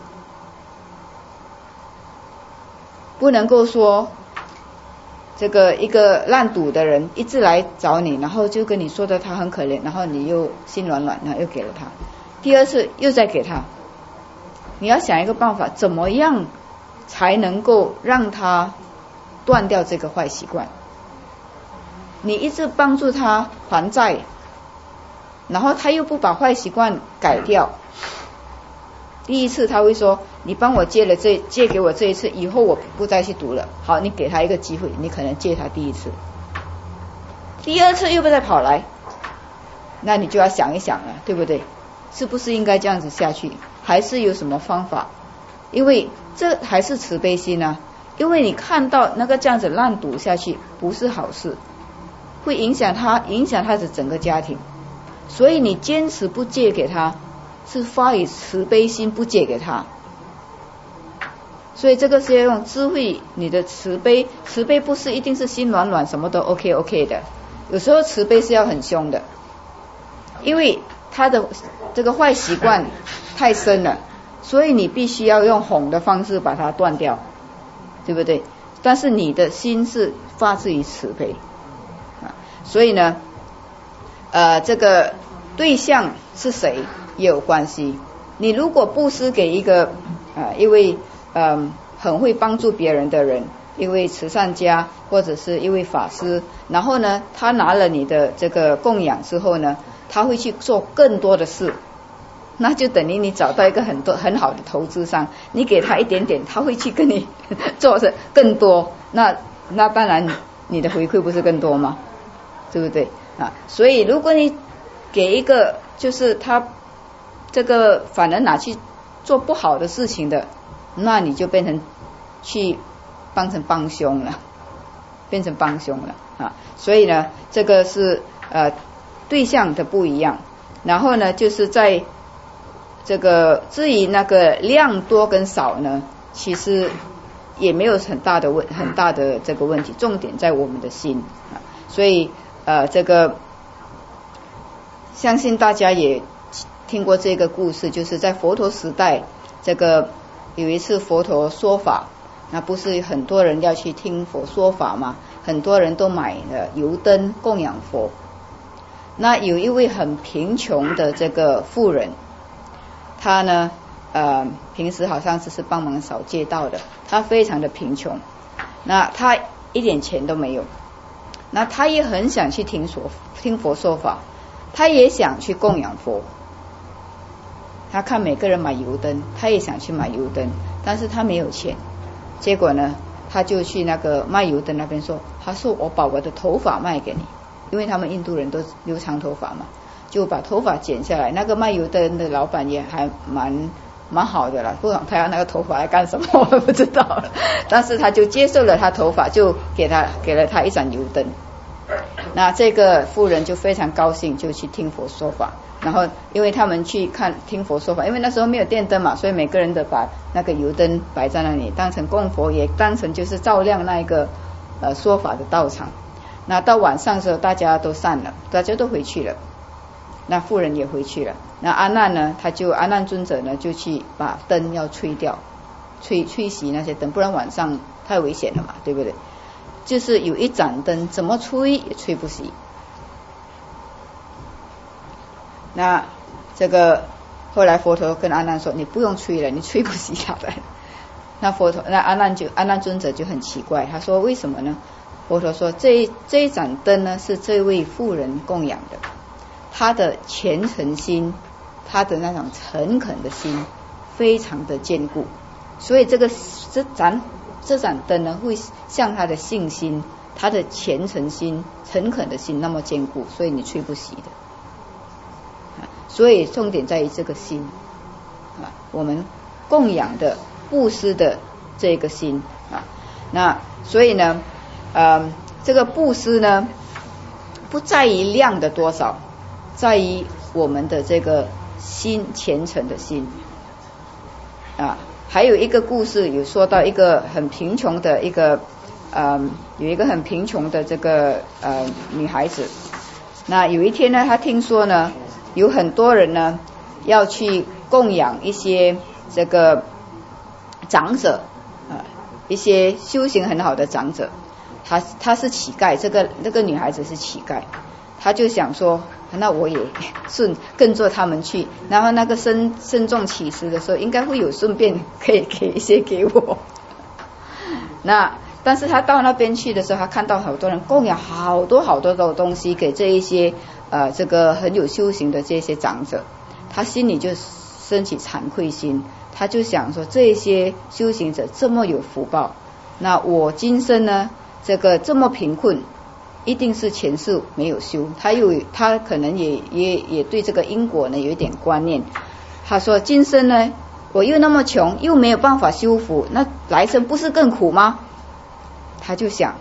不能够说这个一个烂赌的人一直来找你，然后就跟你说的他很可怜，然后你又心软软，然后又给了他，第二次又再给他。你要想一个办法，怎么样才能够让他断掉这个坏习惯。你一直帮助他还债，然后他又不把坏习惯改掉，第一次他会说你帮我借给我这一次，以后我不再去读了。好，你给他一个机会，你可能借他第一次，第二次又不再跑来，那你就要想一想了，对不对？是不是应该这样子下去，还是有什么方法？因为这还是慈悲心啊，因为你看到那个这样子烂赌下去不是好事，会影响他的整个家庭，所以你坚持不借给他，是发以慈悲心不借给他。所以这个是要用智慧，你的慈悲不是一定是心软软什么都 OK 的，有时候慈悲是要很凶的，因为他的这个坏习惯太深了，所以你必须要用哄的方式把它断掉，对不对？但是你的心是发自于慈悲所以呢这个对象是谁也有关系。你如果布施给一个一位很会帮助别人的人，一位慈善家或者是一位法师，然后呢他拿了你的这个供养之后呢，他会去做更多的事，那就等于你找到一个很好的投资商，你给他一点点，他会去跟你做的更多，那当然你的回馈不是更多吗？对不对所以如果你给一个就是他这个反而拿去做不好的事情的，那你就变成帮凶了，所以呢这个是对象的不一样。然后呢就是在这个至于那个量多跟少呢，其实也没有很大的这个问题，重点在我们的心所以这个相信大家也听过这个故事，就是在佛陀时代，这个有一次佛陀说法，那不是很多人要去听佛说法吗？很多人都买了油灯供养佛。那有一位很贫穷的这个妇人，他呢平时好像只是帮忙扫街道的，他非常的贫穷，那他一点钱都没有，那他也很想去听佛说法，他也想去供养佛，他看每个人买油灯，他也想去买油灯，但是他没有钱。结果呢他就去那个卖油灯那边说，他说我把我的头发卖给你，因为他们印度人都留长头发嘛，就把头发剪下来。那个卖油灯的老板也还蛮好的啦，不懂他要那个头发来干什么我不知道，但是他就接受了他头发，就给了他一盏油灯。那这个妇人就非常高兴，就去听佛说法。然后因为他们去听佛说法，因为那时候没有电灯嘛，所以每个人都把那个油灯摆在那里，当成供佛，也当成就是照亮那一个说法的道场。那到晚上的时候大家都散了，大家都回去了，那妇人也回去了。那阿难呢，阿难尊者呢就去把灯要吹掉，吹熄那些灯，不然晚上太危险了嘛，对不对？就是有一盏灯怎么吹也吹不熄。那这个后来佛陀跟阿难说，你不用吹了，你吹不熄它的。那阿难尊者就很奇怪，他说为什么呢？佛陀说这一盏灯呢是这位妇人供养的，他的虔诚心，他的那种诚恳的心非常的坚固，所以这盏灯呢会像他的信心， 他的虔诚心、诚恳的心那么坚固，所以你吹不熄的。所以重点在于这个心啊，我们供养的、布施的这个心啊。那所以呢，这个布施呢，不在于量的多少，在于我们的这个心，虔诚的心啊。还有一个故事有说到一个很贫穷的一个有一个很贫穷的这个女孩子。那有一天呢，她听说呢，有很多人呢要去供养一些这个长者一些修行很好的长者。她是乞丐，这个女孩子是乞丐，她就想说，那我也跟着他们去，然后那个慎重乞食的时候，应该会有顺便可以给一些给我。那但是他到那边去的时候，他看到好多人供养好多的东西给这一些这个很有修行的这些长者，他心里就升起惭愧心，他就想说，这些修行者这么有福报，那我今生呢这个这么贫困，一定是前世没有修。他可能也对这个因果呢有一点观念。他说今生呢我又那么穷，又没有办法修福，那来生不是更苦吗？他就想，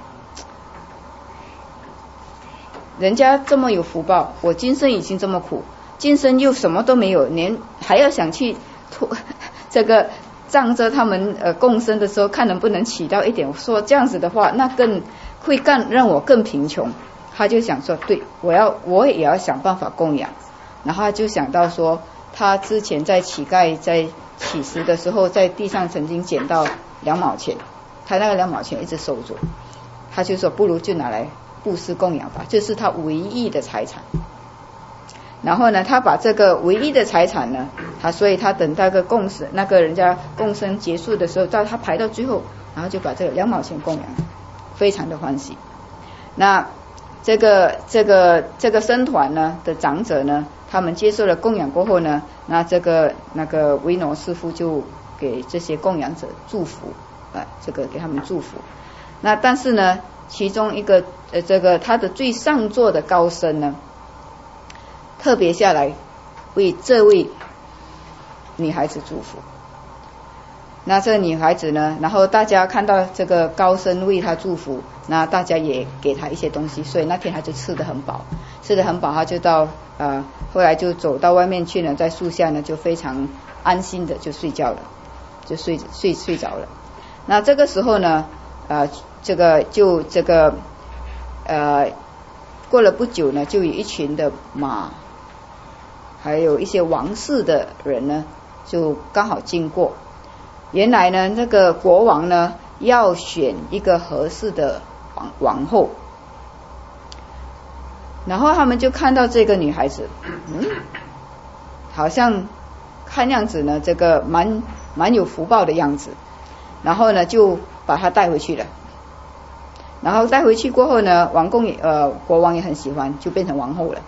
人家这么有福报，我今生已经这么苦，今生又什么都没有，连还要想去这个仗着他们共生的时候，看能不能起到一点，说这样子的话，那更会让我更贫穷。他就想说，对，我也要想办法供养。然后他就想到说，他之前在乞丐在乞食的时候，在地上曾经捡到2毛钱，他那个2毛钱一直收着，他就说不如就拿来布施供养吧，这是他唯一的财产。然后呢，他把这个唯一的财产呢，所以他等那个人家共生结束的时候，到他排到最后，然后就把这个2毛钱供养，非常的欢喜。那这个僧团呢的长者呢，他们接受了供养过后呢，那那个维诺师父就给这些供养者祝福这个给他们祝福。那但是呢，其中一个这个他的最上座的高僧呢，特别下来为这位女孩子祝福。那这个女孩子呢，然后大家看到这个高僧为她祝福，那大家也给她一些东西，所以那天她就吃得很饱，她就到后来就走到外面去呢，在树下呢就非常安心的就睡觉了，就睡着了。那这个时候呢过了不久呢，就有一群的马还有一些王室的人呢就刚好经过。原来呢，那个国王呢要选一个合适的王后，然后他们就看到这个女孩子，好像看样子呢这个蛮有福报的样子，然后呢就把她带回去了。然后带回去过后呢，国王也很喜欢，就变成王后了。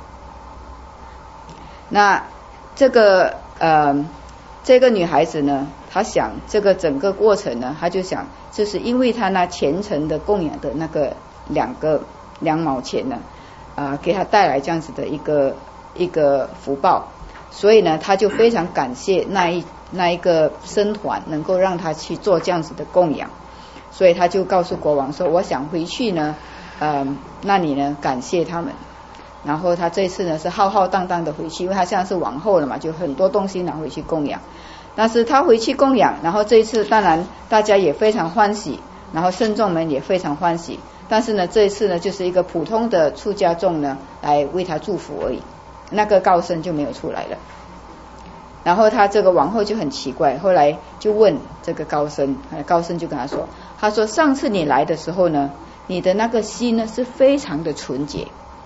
那这个女孩子呢，她想这个整个过程呢，她就想，就是因为她那虔诚的供养的那个2毛钱呢，给她带来这样子的一个福报，所以呢，她就非常感谢那一个僧团能够让她去做这样子的供养，所以她就告诉国王说，我想回去呢，那你呢感谢他们。然后她这次呢是浩浩荡荡的回去，因为她现在是王后了嘛，就很多东西拿回去供养。但是她回去供养，然后这一次当然大家也非常欢喜，然后僧众们也非常欢喜。但是呢，这一次呢就是一个普通的出家众呢来为她祝福而已，那个高僧就没有出来了。然后她这个王后就很奇怪，后来就问这个高僧，高僧就跟她说，他说上次你来的时候呢，你的那个心呢是非常的纯洁，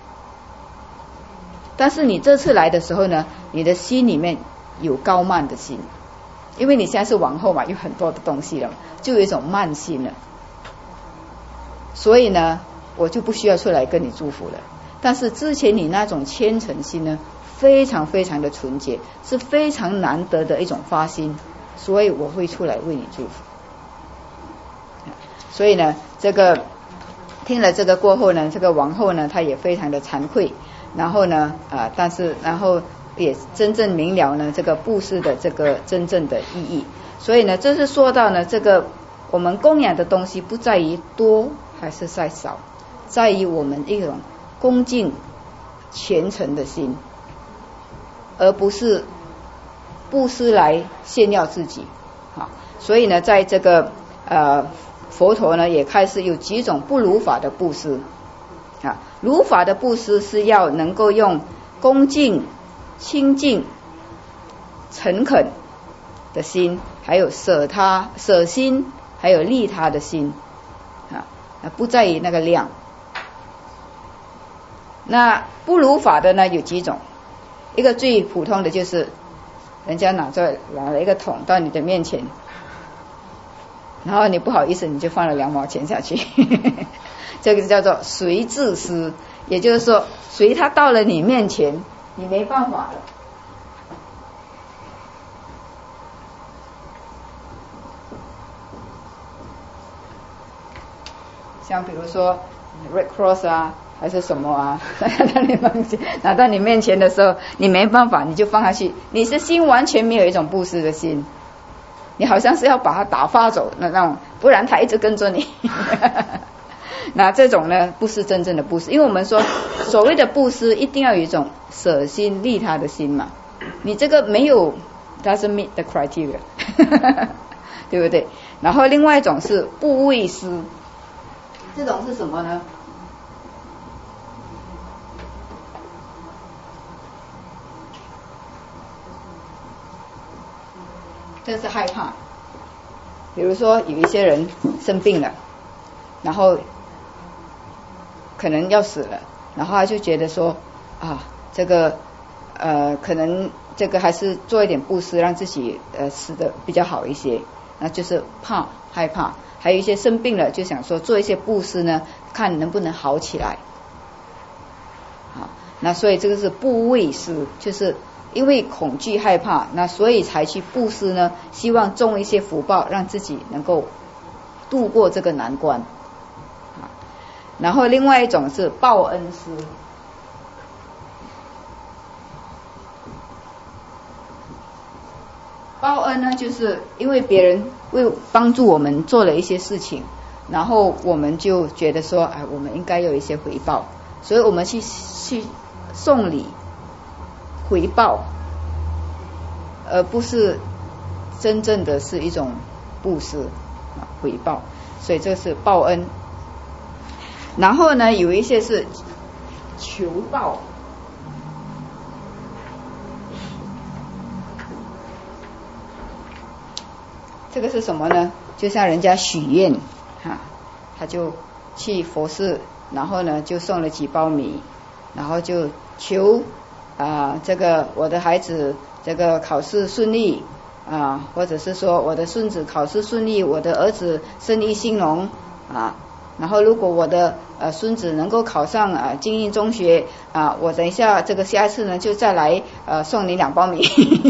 但是你这次来的时候呢，你的心里面有高慢的心，因为你现在是王后嘛，有很多的东西了，就有一种慢心了，所以呢我就不需要出来跟你祝福了。但是之前你那种虔诚心呢非常非常的纯洁，是非常难得的一种发心，所以我会出来为你祝福。所以呢这个听了这个过后呢，这个王后呢，她也非常的惭愧，然后呢，但是然后也真正明了呢这个布施的这个真正的意义。所以呢，这是说到呢，这个我们供养的东西不在于多还是在少，在于我们一种恭敬虔诚的心，而不是布施来炫耀自己。好，所以呢，在这个佛陀呢也开始有几种不如法的布施啊。如法的布施是要能够用恭敬、清净、诚恳的心，还有舍心，还有利他的心啊，不在于那个量。那不如法的呢有几种，一个最普通的就是人家拿了一个桶到你的面前，然后你不好意思，你就放了2毛钱下去这个叫做随自施，也就是说随他到了你面前，你没办法了。像比如说 Red Cross 啊还是什么啊拿到你面前的时候，你没办法，你就放下去，你是心完全没有一种布施的心，你好像是要把它打发走那种，不然他一直跟着你那这种呢不是真正的布施，因为我们说所谓的布施一定要有一种舍心利他的心嘛，你这个没有 doesn't meet the criteria 对不对？然后另外一种是不畏施，这种是什么呢？这是害怕。比如说有一些人生病了，然后可能要死了，然后他就觉得说这个可能这个还是做一点布施，让自己死的比较好一些，那就是害怕。还有一些生病了就想说做一些布施呢，看能不能好起来。好，那所以这个是不畏施，就是因为恐惧害怕，那所以才去布施呢，希望种一些福报，让自己能够度过这个难关。然后另外一种是报恩施，报恩呢，就是因为别人为帮助我们做了一些事情，然后我们就觉得说我们应该有一些回报，所以我们去送礼回报，而不是真正的是一种布施回报，所以这是报恩。然后呢有一些是求报，这个是什么呢？就像人家许愿他就去佛寺，然后呢就送了几包米，然后就求这个我的孩子这个考试顺利或者是说我的孙子考试顺利，我的儿子生意兴隆然后如果我的孙子能够考上精英中学我等一下这个下一次呢就再来送你2包米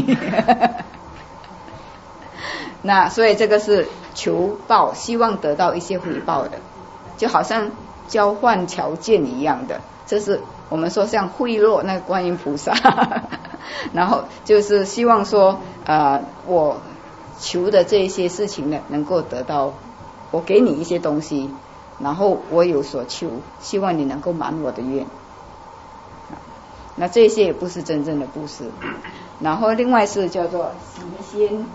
那所以这个是求报，希望得到一些回报的，就好像交换条件一样的，这是我们说像贿赂那个观音菩萨然后就是希望说我求的这些事情呢能够得到，我给你一些东西，然后我有所求，希望你能够满我的愿。那这些也不是真正的布施。然后另外是叫做习先，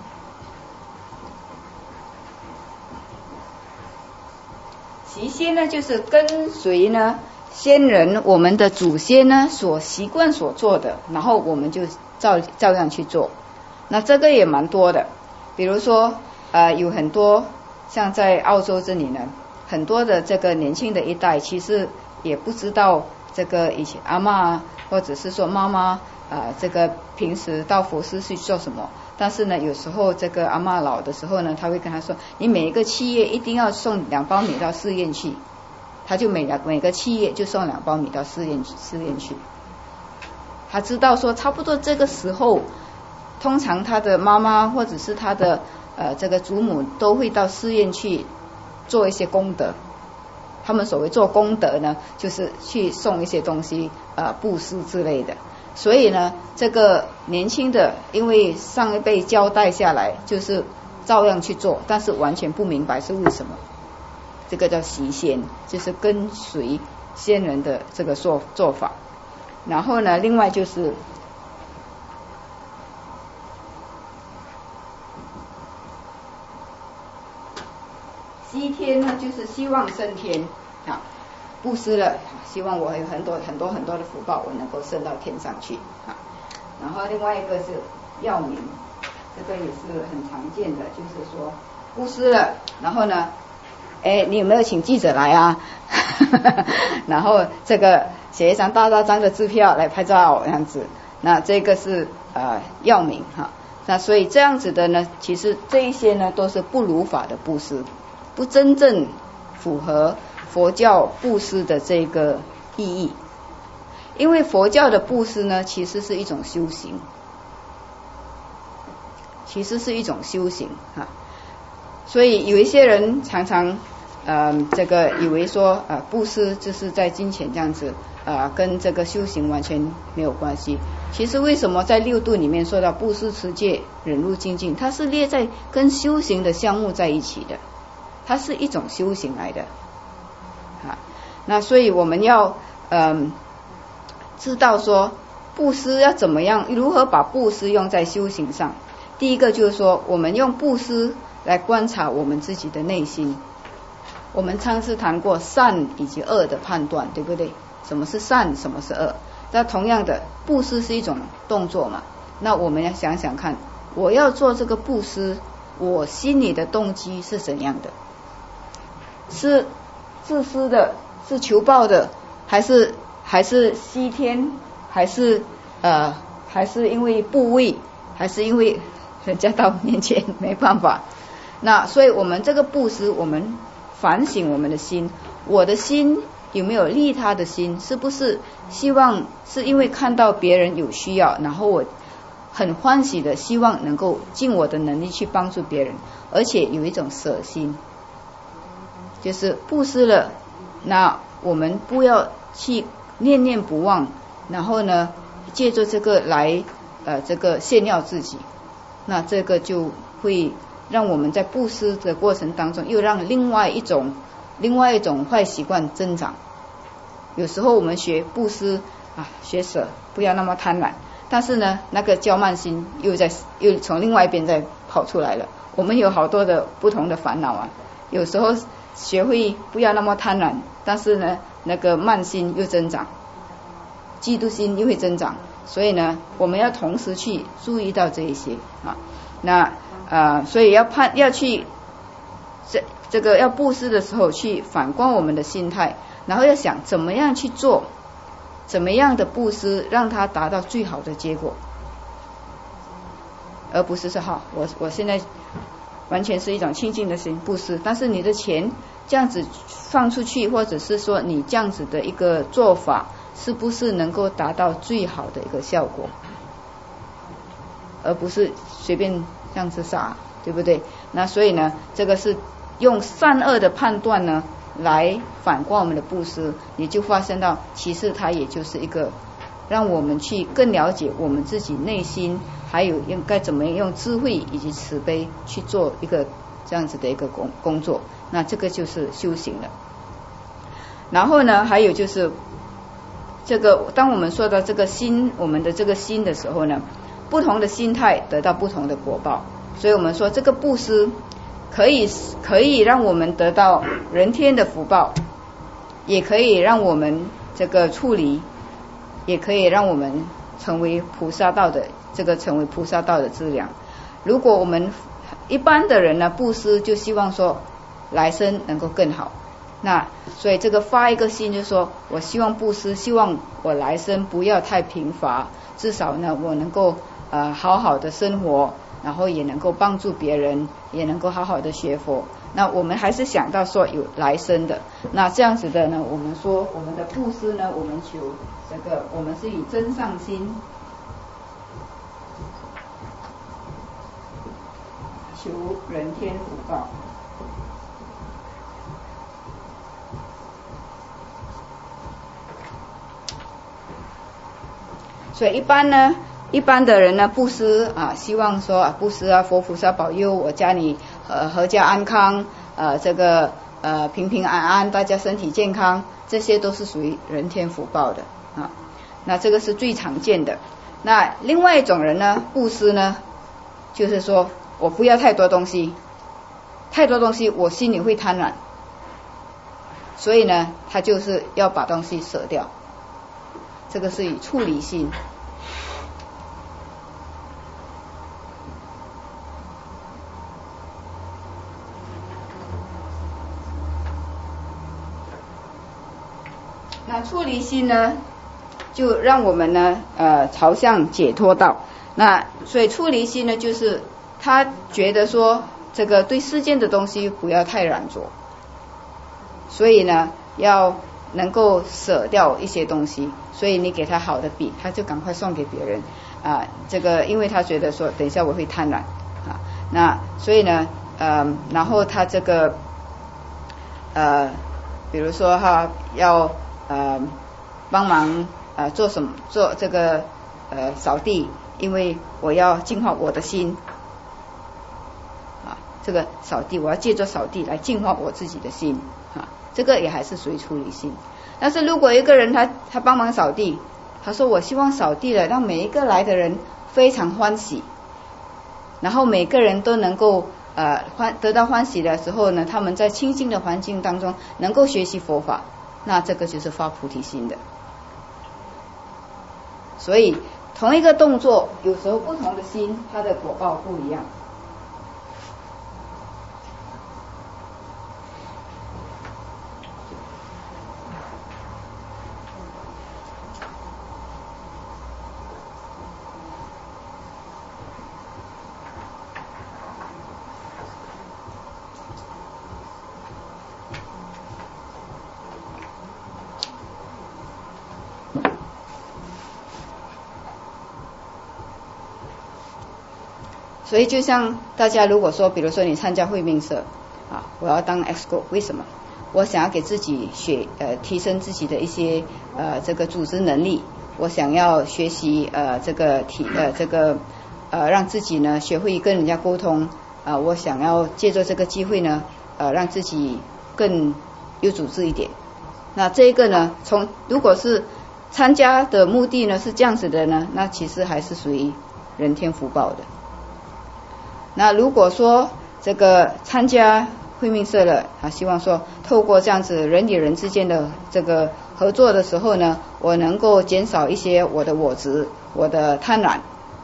习先呢就是跟随呢先人我们的祖先呢所习惯所做的，然后我们就照样去做。那这个也蛮多的，比如说有很多像在澳洲这里呢，很多的这个年轻的一代其实也不知道这个以前阿嬷或者是说妈妈这个平时到佛寺去做什么，但是呢有时候这个阿嬷老的时候呢，他会跟他说你每一个7月一定要送2包米到寺院去，他就每个7月就送2包米到寺院去。他知道说差不多这个时候通常他的妈妈或者是他的这个祖母都会到寺院去做一些功德， 他们所谓做功德呢，就是去送一些东西布施之类的。所以呢，这个年轻的因为上一辈交代下来，就是照样去做，但是完全不明白是为什么。这个叫习先，就是跟随先人的这个做法。然后呢，另外就是西天呢，就是希望升天啊，布施了，希望我有很多的福报，我能够升到天上去啊。然后另外一个是药名，这个也是很常见的，就是说布施了，然后呢，你有没有请记者来啊？然后这个写一张大张的支票来拍照这样子，那这个是药名哈。那所以这样子的呢，其实这一些呢都是不如法的布施，不真正符合佛教布施的这个意义。因为佛教的布施呢，其实是一种修行，所以有一些人常常这个以为说布施就是在金钱这样子跟这个修行完全没有关系。其实为什么在六度里面说到布施、持戒、忍辱、精进，它是列在跟修行的项目在一起的，它是一种修行来的那所以我们要知道说布施要怎么样，如何把布施用在修行上。第一个就是说，我们用布施来观察我们自己的内心。我们上次谈过善以及恶的判断，对不对？什么是善，什么是恶？那同样的，布施是一种动作嘛，那我们要想想看，我要做这个布施，我心里的动机是怎样的？是自私的，是求报的，还是西天，还是因为部位，还是因为人家到面前没办法？那所以我们这个布施，我们反省我们的心，我的心有没有利他的心？是不是希望是因为看到别人有需要，然后我很欢喜的希望能够尽我的能力去帮助别人，而且有一种舍心，就是布施了，那我们不要去念念不忘，然后呢借助这个来这个炫耀自己，那这个就会让我们在布施的过程当中，又让另外一种坏习惯增长。有时候我们学布施学舍，不要那么贪婪，但是呢，那个骄慢心又从另外一边再跑出来了。我们有好多的不同的烦恼有时候学会不要那么贪婪，但是呢，那个慢心又增长，嫉妒心又会增长。所以呢，我们要同时去注意到这一些那所以要去这个要布施的时候，去反观我们的心态，然后要想怎么样去做，怎么样的布施让它达到最好的结果，而不是说我现在完全是一种清净的心布施，但是你的钱这样子放出去，或者是说你这样子的一个做法，是不是能够达到最好的一个效果，而不是随便这样子撒，对不对？那所以呢，这个是用善恶的判断呢来反观我们的布施，你就发现到其实它也就是一个让我们去更了解我们自己内心，还有应该怎么样用智慧以及慈悲去做一个这样子的一个工作，那这个就是修行了。然后呢，还有就是这个当我们说到这个心，我们的这个心的时候呢，不同的心态得到不同的果报，所以我们说这个布施可以让我们得到人天的福报，也可以让我们这个处理，也可以让我们成为菩萨道的资粮。如果我们一般的人呢，布施就希望说来生能够更好，那所以这个发一个心，就是说我希望布施，希望我来生不要太贫乏，至少呢我能够好好的生活，然后也能够帮助别人，也能够好好的学佛。那我们还是想到说有来生的，那这样子的呢，我们说我们的布施呢，我们求这个，我们是以真上心求人天福报。 所以一般的人呢，布施啊，希望说布施啊，佛菩萨保佑我家里阖家安康，这个平平安安，大家身体健康，这些都是属于人天福报的啊。那这个是最常见的。那另外一种人呢，布施呢，就是说我不要太多东西，太多东西我心里会贪婪，所以呢，他就是要把东西舍掉，这个是以处离心。那处离心呢，就让我们呢朝向解脱道。那所以处离心呢，就是他觉得说这个对世间的东西不要太染着，所以呢要能够舍掉一些东西。所以你给他好的笔，他就赶快送给别人啊。这个因为他觉得说等一下我会贪婪啊。那所以呢然后他这个比如说他要帮忙做这个扫地，因为我要净化我的心啊，这个扫地我要借着扫地来净化我自己的心啊，这个也还是属于处离心。但是如果一个人他帮忙扫地，他说我希望扫地了让每一个来的人非常欢喜，然后每个人都能够得到欢喜的时候呢，他们在清净的环境当中能够学习佛法，那这个就是发菩提心的。所以同一个动作，有时候不同的心，它的果报不一样。所以就像大家如果说比如说你参加慧命社啊，我要当 EXCO， 为什么？我想要给自己提升自己的一些这个组织能力，我想要学习让自己呢学会跟人家沟通我想要借助这个机会呢让自己更有组织一点。那这个呢如果是参加的目的呢是这样子的呢，那其实还是属于人天福报的。那如果说这个参加慧命社了希望说透过这样子人与人之间的这个合作的时候呢，我能够减少一些我的我执，我的贪婪，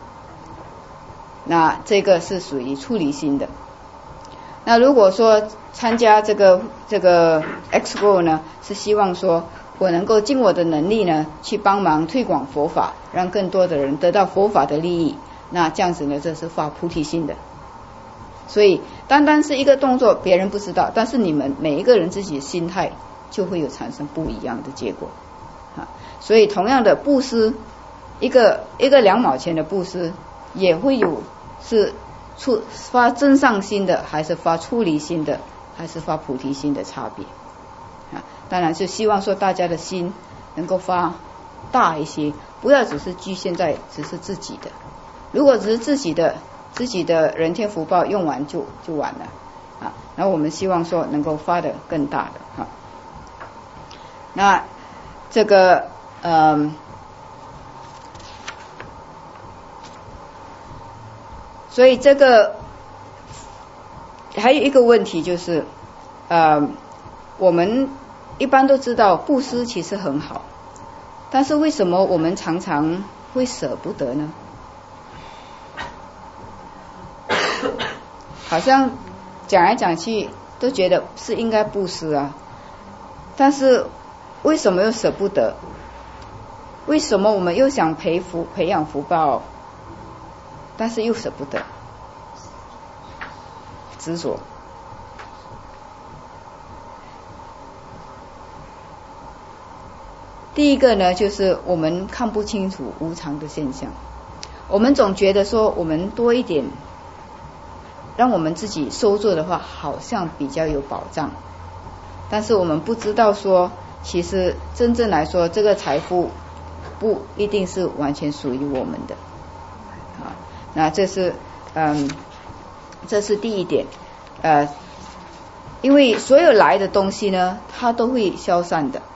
那这个是属于处离心的。那如果说参加这个 EXCO 呢，是希望说我能够尽我的能力呢去帮忙推广佛法，让更多的人得到佛法的利益，那这样子呢，这是发菩提心的。所以单单是一个动作别人不知道，但是你们每一个人自己的心态就会有产生不一样的结果所以同样的布施，一个2毛钱的布施也会有是发增上心的，还是发处离心的，还是发菩提心的差别当然是希望说大家的心能够发大一些，不要只是局限在只是自己的。如果只是自己的人天福报用完就完了然后我们希望说能够发的更大的那这个所以这个还有一个问题就是我们一般都知道布施其实很好，但是为什么我们常常会舍不得呢？好像讲来讲去都觉得是应该布施但是为什么又舍不得？为什么我们又想培养福报，但是又舍不得？执着。第一个呢，就是我们看不清楚无常的现象，我们总觉得说我们多一点让我们自己收作的话好像比较有保障，但是我们不知道说其实真正来说这个财富不一定是完全属于我们的。那这是第一点。因为所有来的东西呢，它都会消散的。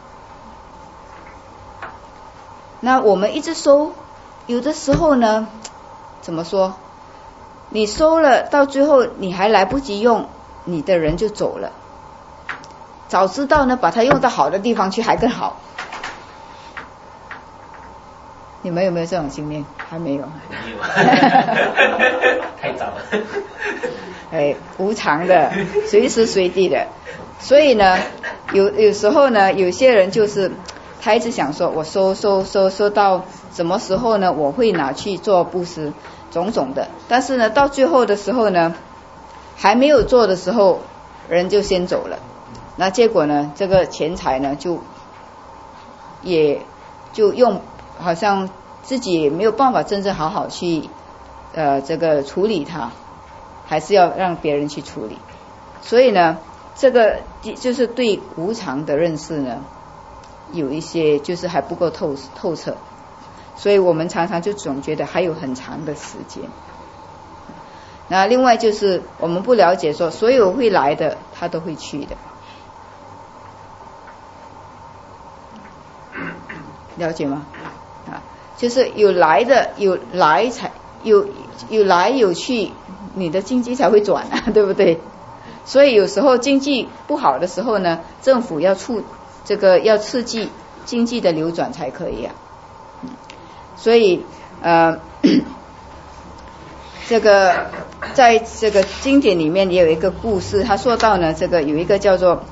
那我们一直收，有的时候呢，怎么说？你收了，到最后你还来不及用，你的人就走了。早知道呢，把它用到好的地方去还更好。你们有没有这种经验？还没有。 没有。太早了。 无常的，随时随地的。所以呢，有时候呢，有些人就是他一直想说，我收到什么时候呢？我会拿去做布施，种种的。但是呢，到最后的时候呢，还没有做的时候，人就先走了。那结果呢，这个钱财呢，就用，好像自己也没有办法真正好好去这个处理它，还是要让别人去处理。所以呢，这个就是对无常的认识呢，有一些就是还不够透彻，所以我们常常就总觉得还有很长的时间。那另外就是我们不了解说，所有会来的他都会去的，了解吗？就是有来的，有来才有来有去，你的经济才会转啊，对不对？所以有时候经济不好的时候呢，政府要刺激经济的流转才可以啊。所以这个在这个经典里面也有一个故事，他说到呢，这个有一个叫做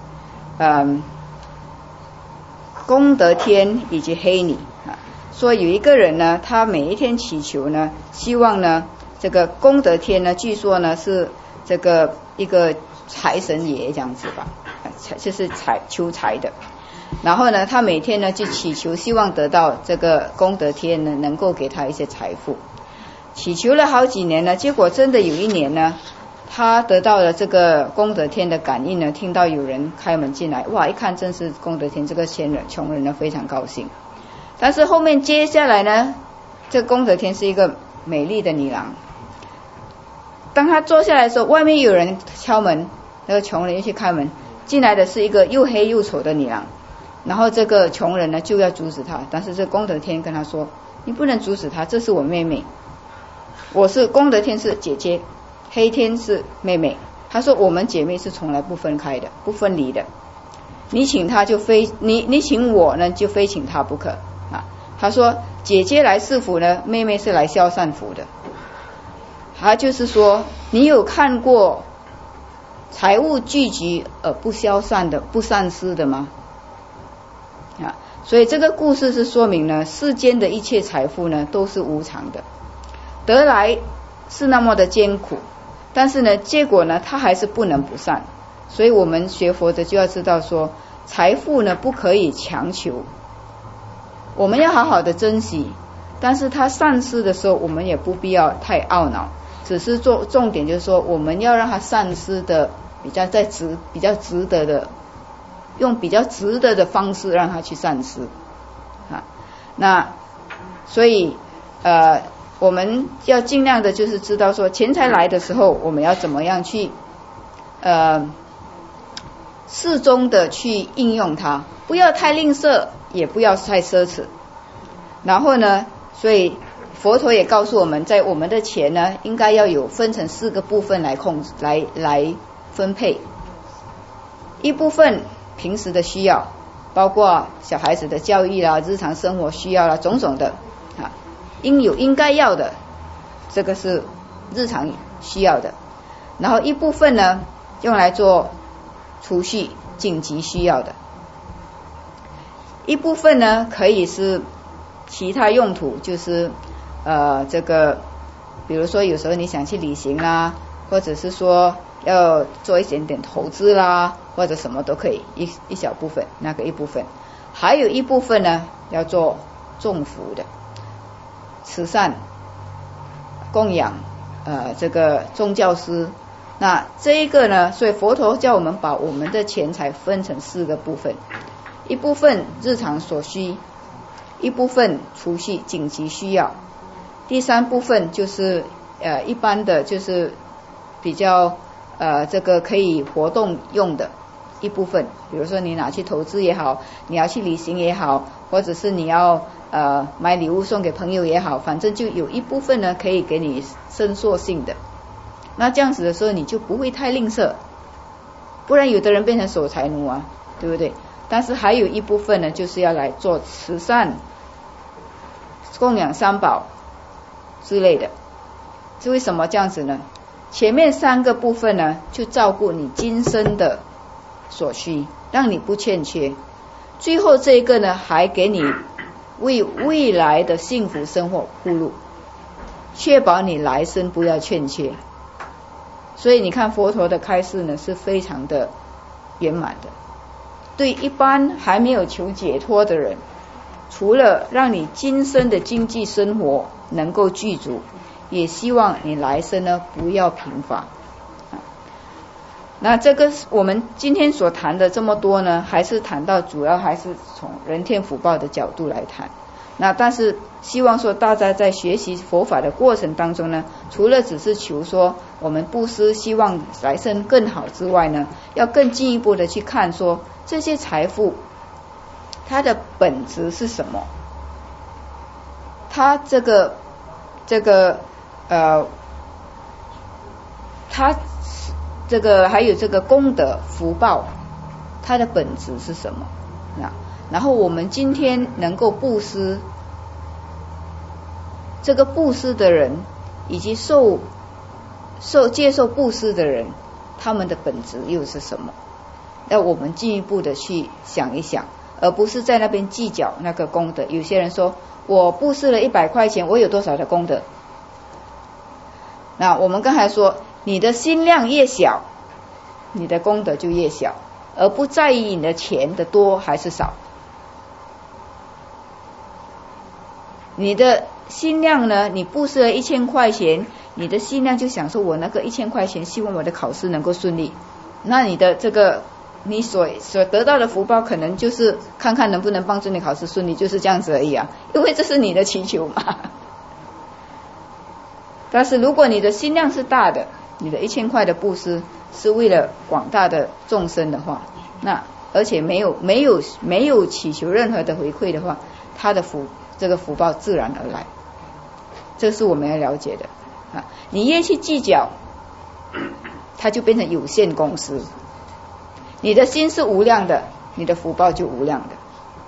功德天以及黑尼说有一个人呢，他每一天祈求呢，希望呢这个功德天呢，据说呢是这个一个财神爷这样子吧，就是求财的。然后呢，他每天呢就祈求，希望得到这个功德天呢能够给他一些财富。祈求了好几年呢，结果真的有一年呢，他得到了这个功德天的感应呢，听到有人开门进来，哇，一看真是功德天，这个穷人呢非常高兴。但是后面接下来呢，这个功德天是一个美丽的女郎。当他坐下来的时候，外面有人敲门，那个穷人又去开门，进来的是一个又黑又丑的女郎。然后这个穷人呢就要阻止他，但是这功德天跟他说，你不能阻止他，这是我妹妹，我是功德天是姐姐，黑天是妹妹。他说我们姐妹是从来不分开的，不分离的，你请他就非你请我呢就非请他不可啊。他说姐姐来赐福呢，妹妹是来消散福的。他就是说，你有看过财物聚集而不消散的、不散失的吗？所以这个故事是说明呢，世间的一切财富呢都是无常的，得来是那么的艰苦，但是呢，结果呢，它还是不能不散。所以我们学佛的就要知道说，财富呢不可以强求，我们要好好的珍惜，但是它散失的时候，我们也不必要太懊恼，只是重点就是说，我们要让它散失的比较值得的，用比较值得的方式让它去散失啊。那所以我们要尽量的就是知道说，钱财来的时候，我们要怎么样去适中的去应用它，不要太吝啬，也不要太奢侈。然后呢，所以佛陀也告诉我们，在我们的钱呢，应该要有分成4个部分来控制，来分配。一部分平时的需要，包括小孩子的教育啦、日常生活需要啦，种种的啊，应该要的，这个是日常需要的。然后一部分呢，用来做储蓄紧急需要的。一部分呢，可以是其他用途，就是这个比如说有时候你想去旅行啦，或者是说要做一点点投资啦，或者什么都可以，一小部分，那个一部分。还有一部分呢，要做众福的慈善供养这个宗教师。那这一个呢，所以佛陀叫我们把我们的钱财分成4个部分，一部分日常所需， 一部分储蓄紧急需要，第三部分就是一般的就是比较这个可以活动用的一部分，比如说你拿去投资也好，你要去旅行也好，或者是你要买礼物送给朋友也好，反正就有一部分呢可以给你伸缩性的。那这样子的时候你就不会太吝啬，不然有的人变成守财奴啊，对不对？但是还有一部分呢就是要来做慈善、供养三宝之类的。是为什么这样子呢？前面三个部分呢就照顾你今生的所需，让你不欠缺，最后这一个呢还给你为未来的幸福生活铺路，确保你来生不要欠缺。所以你看佛陀的开示呢是非常的圆满的，对一般还没有求解脱的人，除了让你今生的经济生活能够具足，也希望你来生呢不要贫乏。那这个我们今天所谈的这么多呢，还是谈到主要还是从人天福报的角度来谈。那但是希望说大家在学习佛法的过程当中呢，除了只是求说我们布施希望来生更好之外呢，要更进一步的去看说这些财富它的本质是什么，它它这个还有这个功德福报它的本质是什么。然后我们今天能够布施，这个布施的人以及接受布施的人，他们的本质又是什么？要我们进一步的去想一想，而不是在那边计较那个功德。有些人说我布施了100块钱，我有多少的功德？那我们刚才说你的心量越小，你的功德就越小，而不在意你的钱的多还是少。你的心量呢，你布施了1000块钱，你的心量就想说我那个1000块钱希望我的考试能够顺利，那你的这个你所得到的福报可能就是看看能不能帮助你考试顺利，就是这样子而已啊，因为这是你的祈求嘛。但是如果你的心量是大的，你的1000块的布施是为了广大的众生的话，那而且没有祈求任何的回馈的话，他的这个福报自然而来，这是我们要了解的啊。你越去计较，它就变成有限公司。你的心是无量的，你的福报就无量的。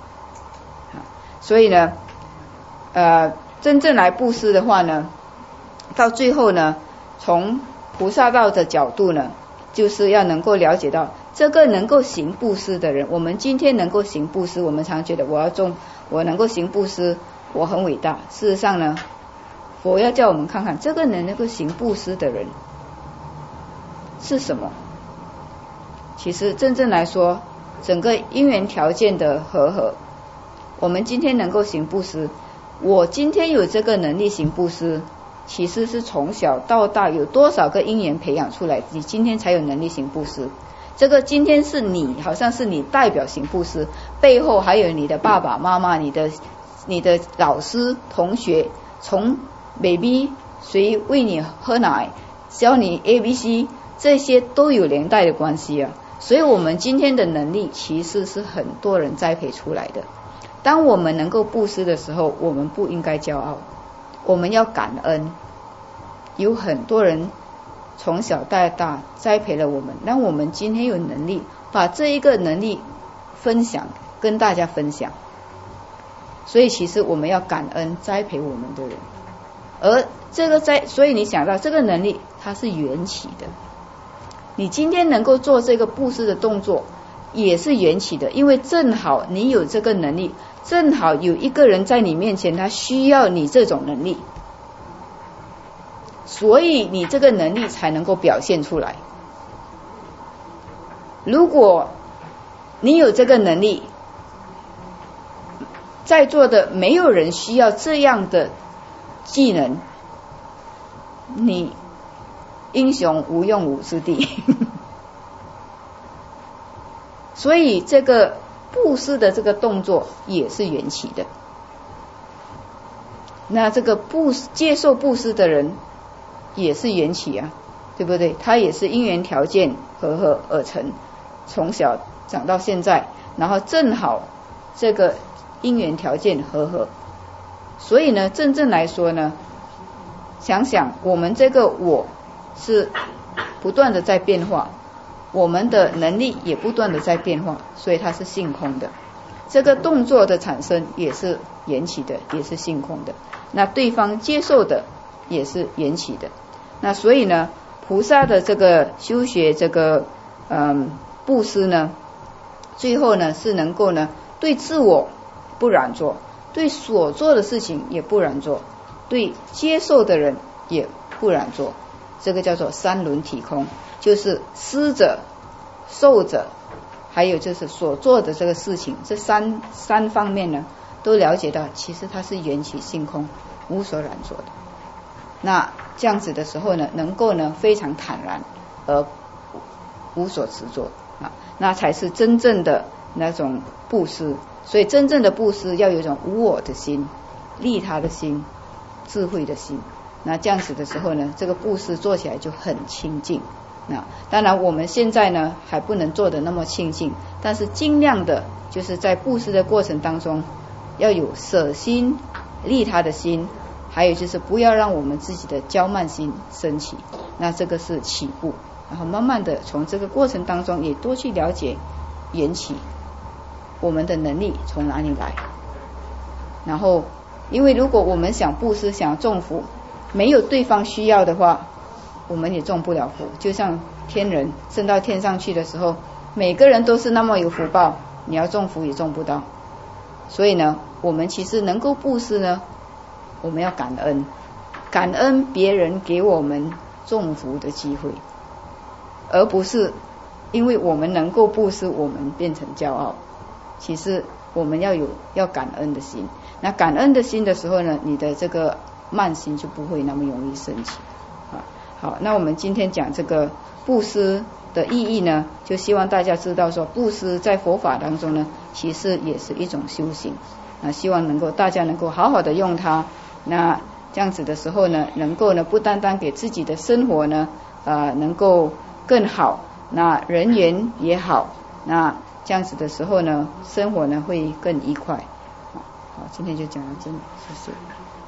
所以呢，真正来布施的话呢，到最后呢，从菩萨道的角度呢，就是要能够了解到这个能够行布施的人。我们今天能够行布施，我们常觉得我能够行布施，我很伟大。事实上呢，佛要叫我们看看这个能够行布施的人是什么。其实真正来说，整个因缘条件的和合，我们今天能够行布施，我今天有这个能力行布施，其实是从小到大有多少个因缘培养出来，你今天才有能力行布施。这个今天是你好像是你代表行布施，背后还有你的爸爸妈妈、你的老师、同学，从 baby 谁喂你喝奶，教你 ABC， 这些都有连带的关系啊。所以我们今天的能力其实是很多人栽培出来的。当我们能够布施的时候，我们不应该骄傲，我们要感恩，有很多人从小到大栽培了我们，让我们今天有能力把这一个能力分享，跟大家分享。所以其实我们要感恩栽培我们的人，而这个所以你想到这个能力它是缘起的，你今天能够做这个布施的动作也是缘起的，因为正好你有这个能力，正好有一个人在你面前他需要你这种能力，所以你这个能力才能够表现出来。如果你有这个能力，在座的没有人需要这样的技能，你英雄无用武之地。所以这个布施的这个动作也是缘起的， 那这个接受布施的人也是缘起啊，对不对？他也是因缘条件合而成，从小长到现在，然后正好这个因缘条件合，所以呢，真正来说呢，想想我们这个我是不断的在变化，我们的能力也不断的在变化，所以它是性空的。这个动作的产生也是缘起的，也是性空的。那对方接受的也是缘起的。那所以呢，菩萨的这个修学这个布施呢，最后呢是能够呢对自我不染作，对所做的事情也不染作，对接受的人也不染作。这个叫做三轮体空，就是施者、受者，还有就是所做的这个事情，这三方面呢，都了解到其实它是缘起性空，无所染作的。那这样子的时候呢，能够呢非常坦然而无所执着啊，那才是真正的那种布施。所以真正的布施要有一种无我的心、利他的心、智慧的心。那这样子的时候呢，这个布施做起来就很清净。那当然我们现在呢还不能做得那么清净，但是尽量的就是在布施的过程当中要有舍心、利他的心，还有就是不要让我们自己的骄慢心升起。那这个是起步，然后慢慢的从这个过程当中也多去了解缘起，我们的能力从哪里来。然后因为如果我们想布施、想种福，没有对方需要的话，我们也种不了福。就像天人升到天上去的时候，每个人都是那么有福报，你要种福也种不到。所以呢，我们其实能够布施呢，我们要感恩，感恩别人给我们种福的机会，而不是因为我们能够布施我们变成骄傲。其实我们要感恩的心，那感恩的心的时候呢，你的这个慢心就不会那么容易升起啊。好，那我们今天讲这个布施的意义呢，就希望大家知道说，布施在佛法当中呢，其实也是一种修行啊。希望大家能够好好的用它，那这样子的时候呢，能够呢不单单给自己的生活呢能够更好，那人缘也好，那这样子的时候呢，生活呢会更愉快。好，今天就讲到这里，谢谢。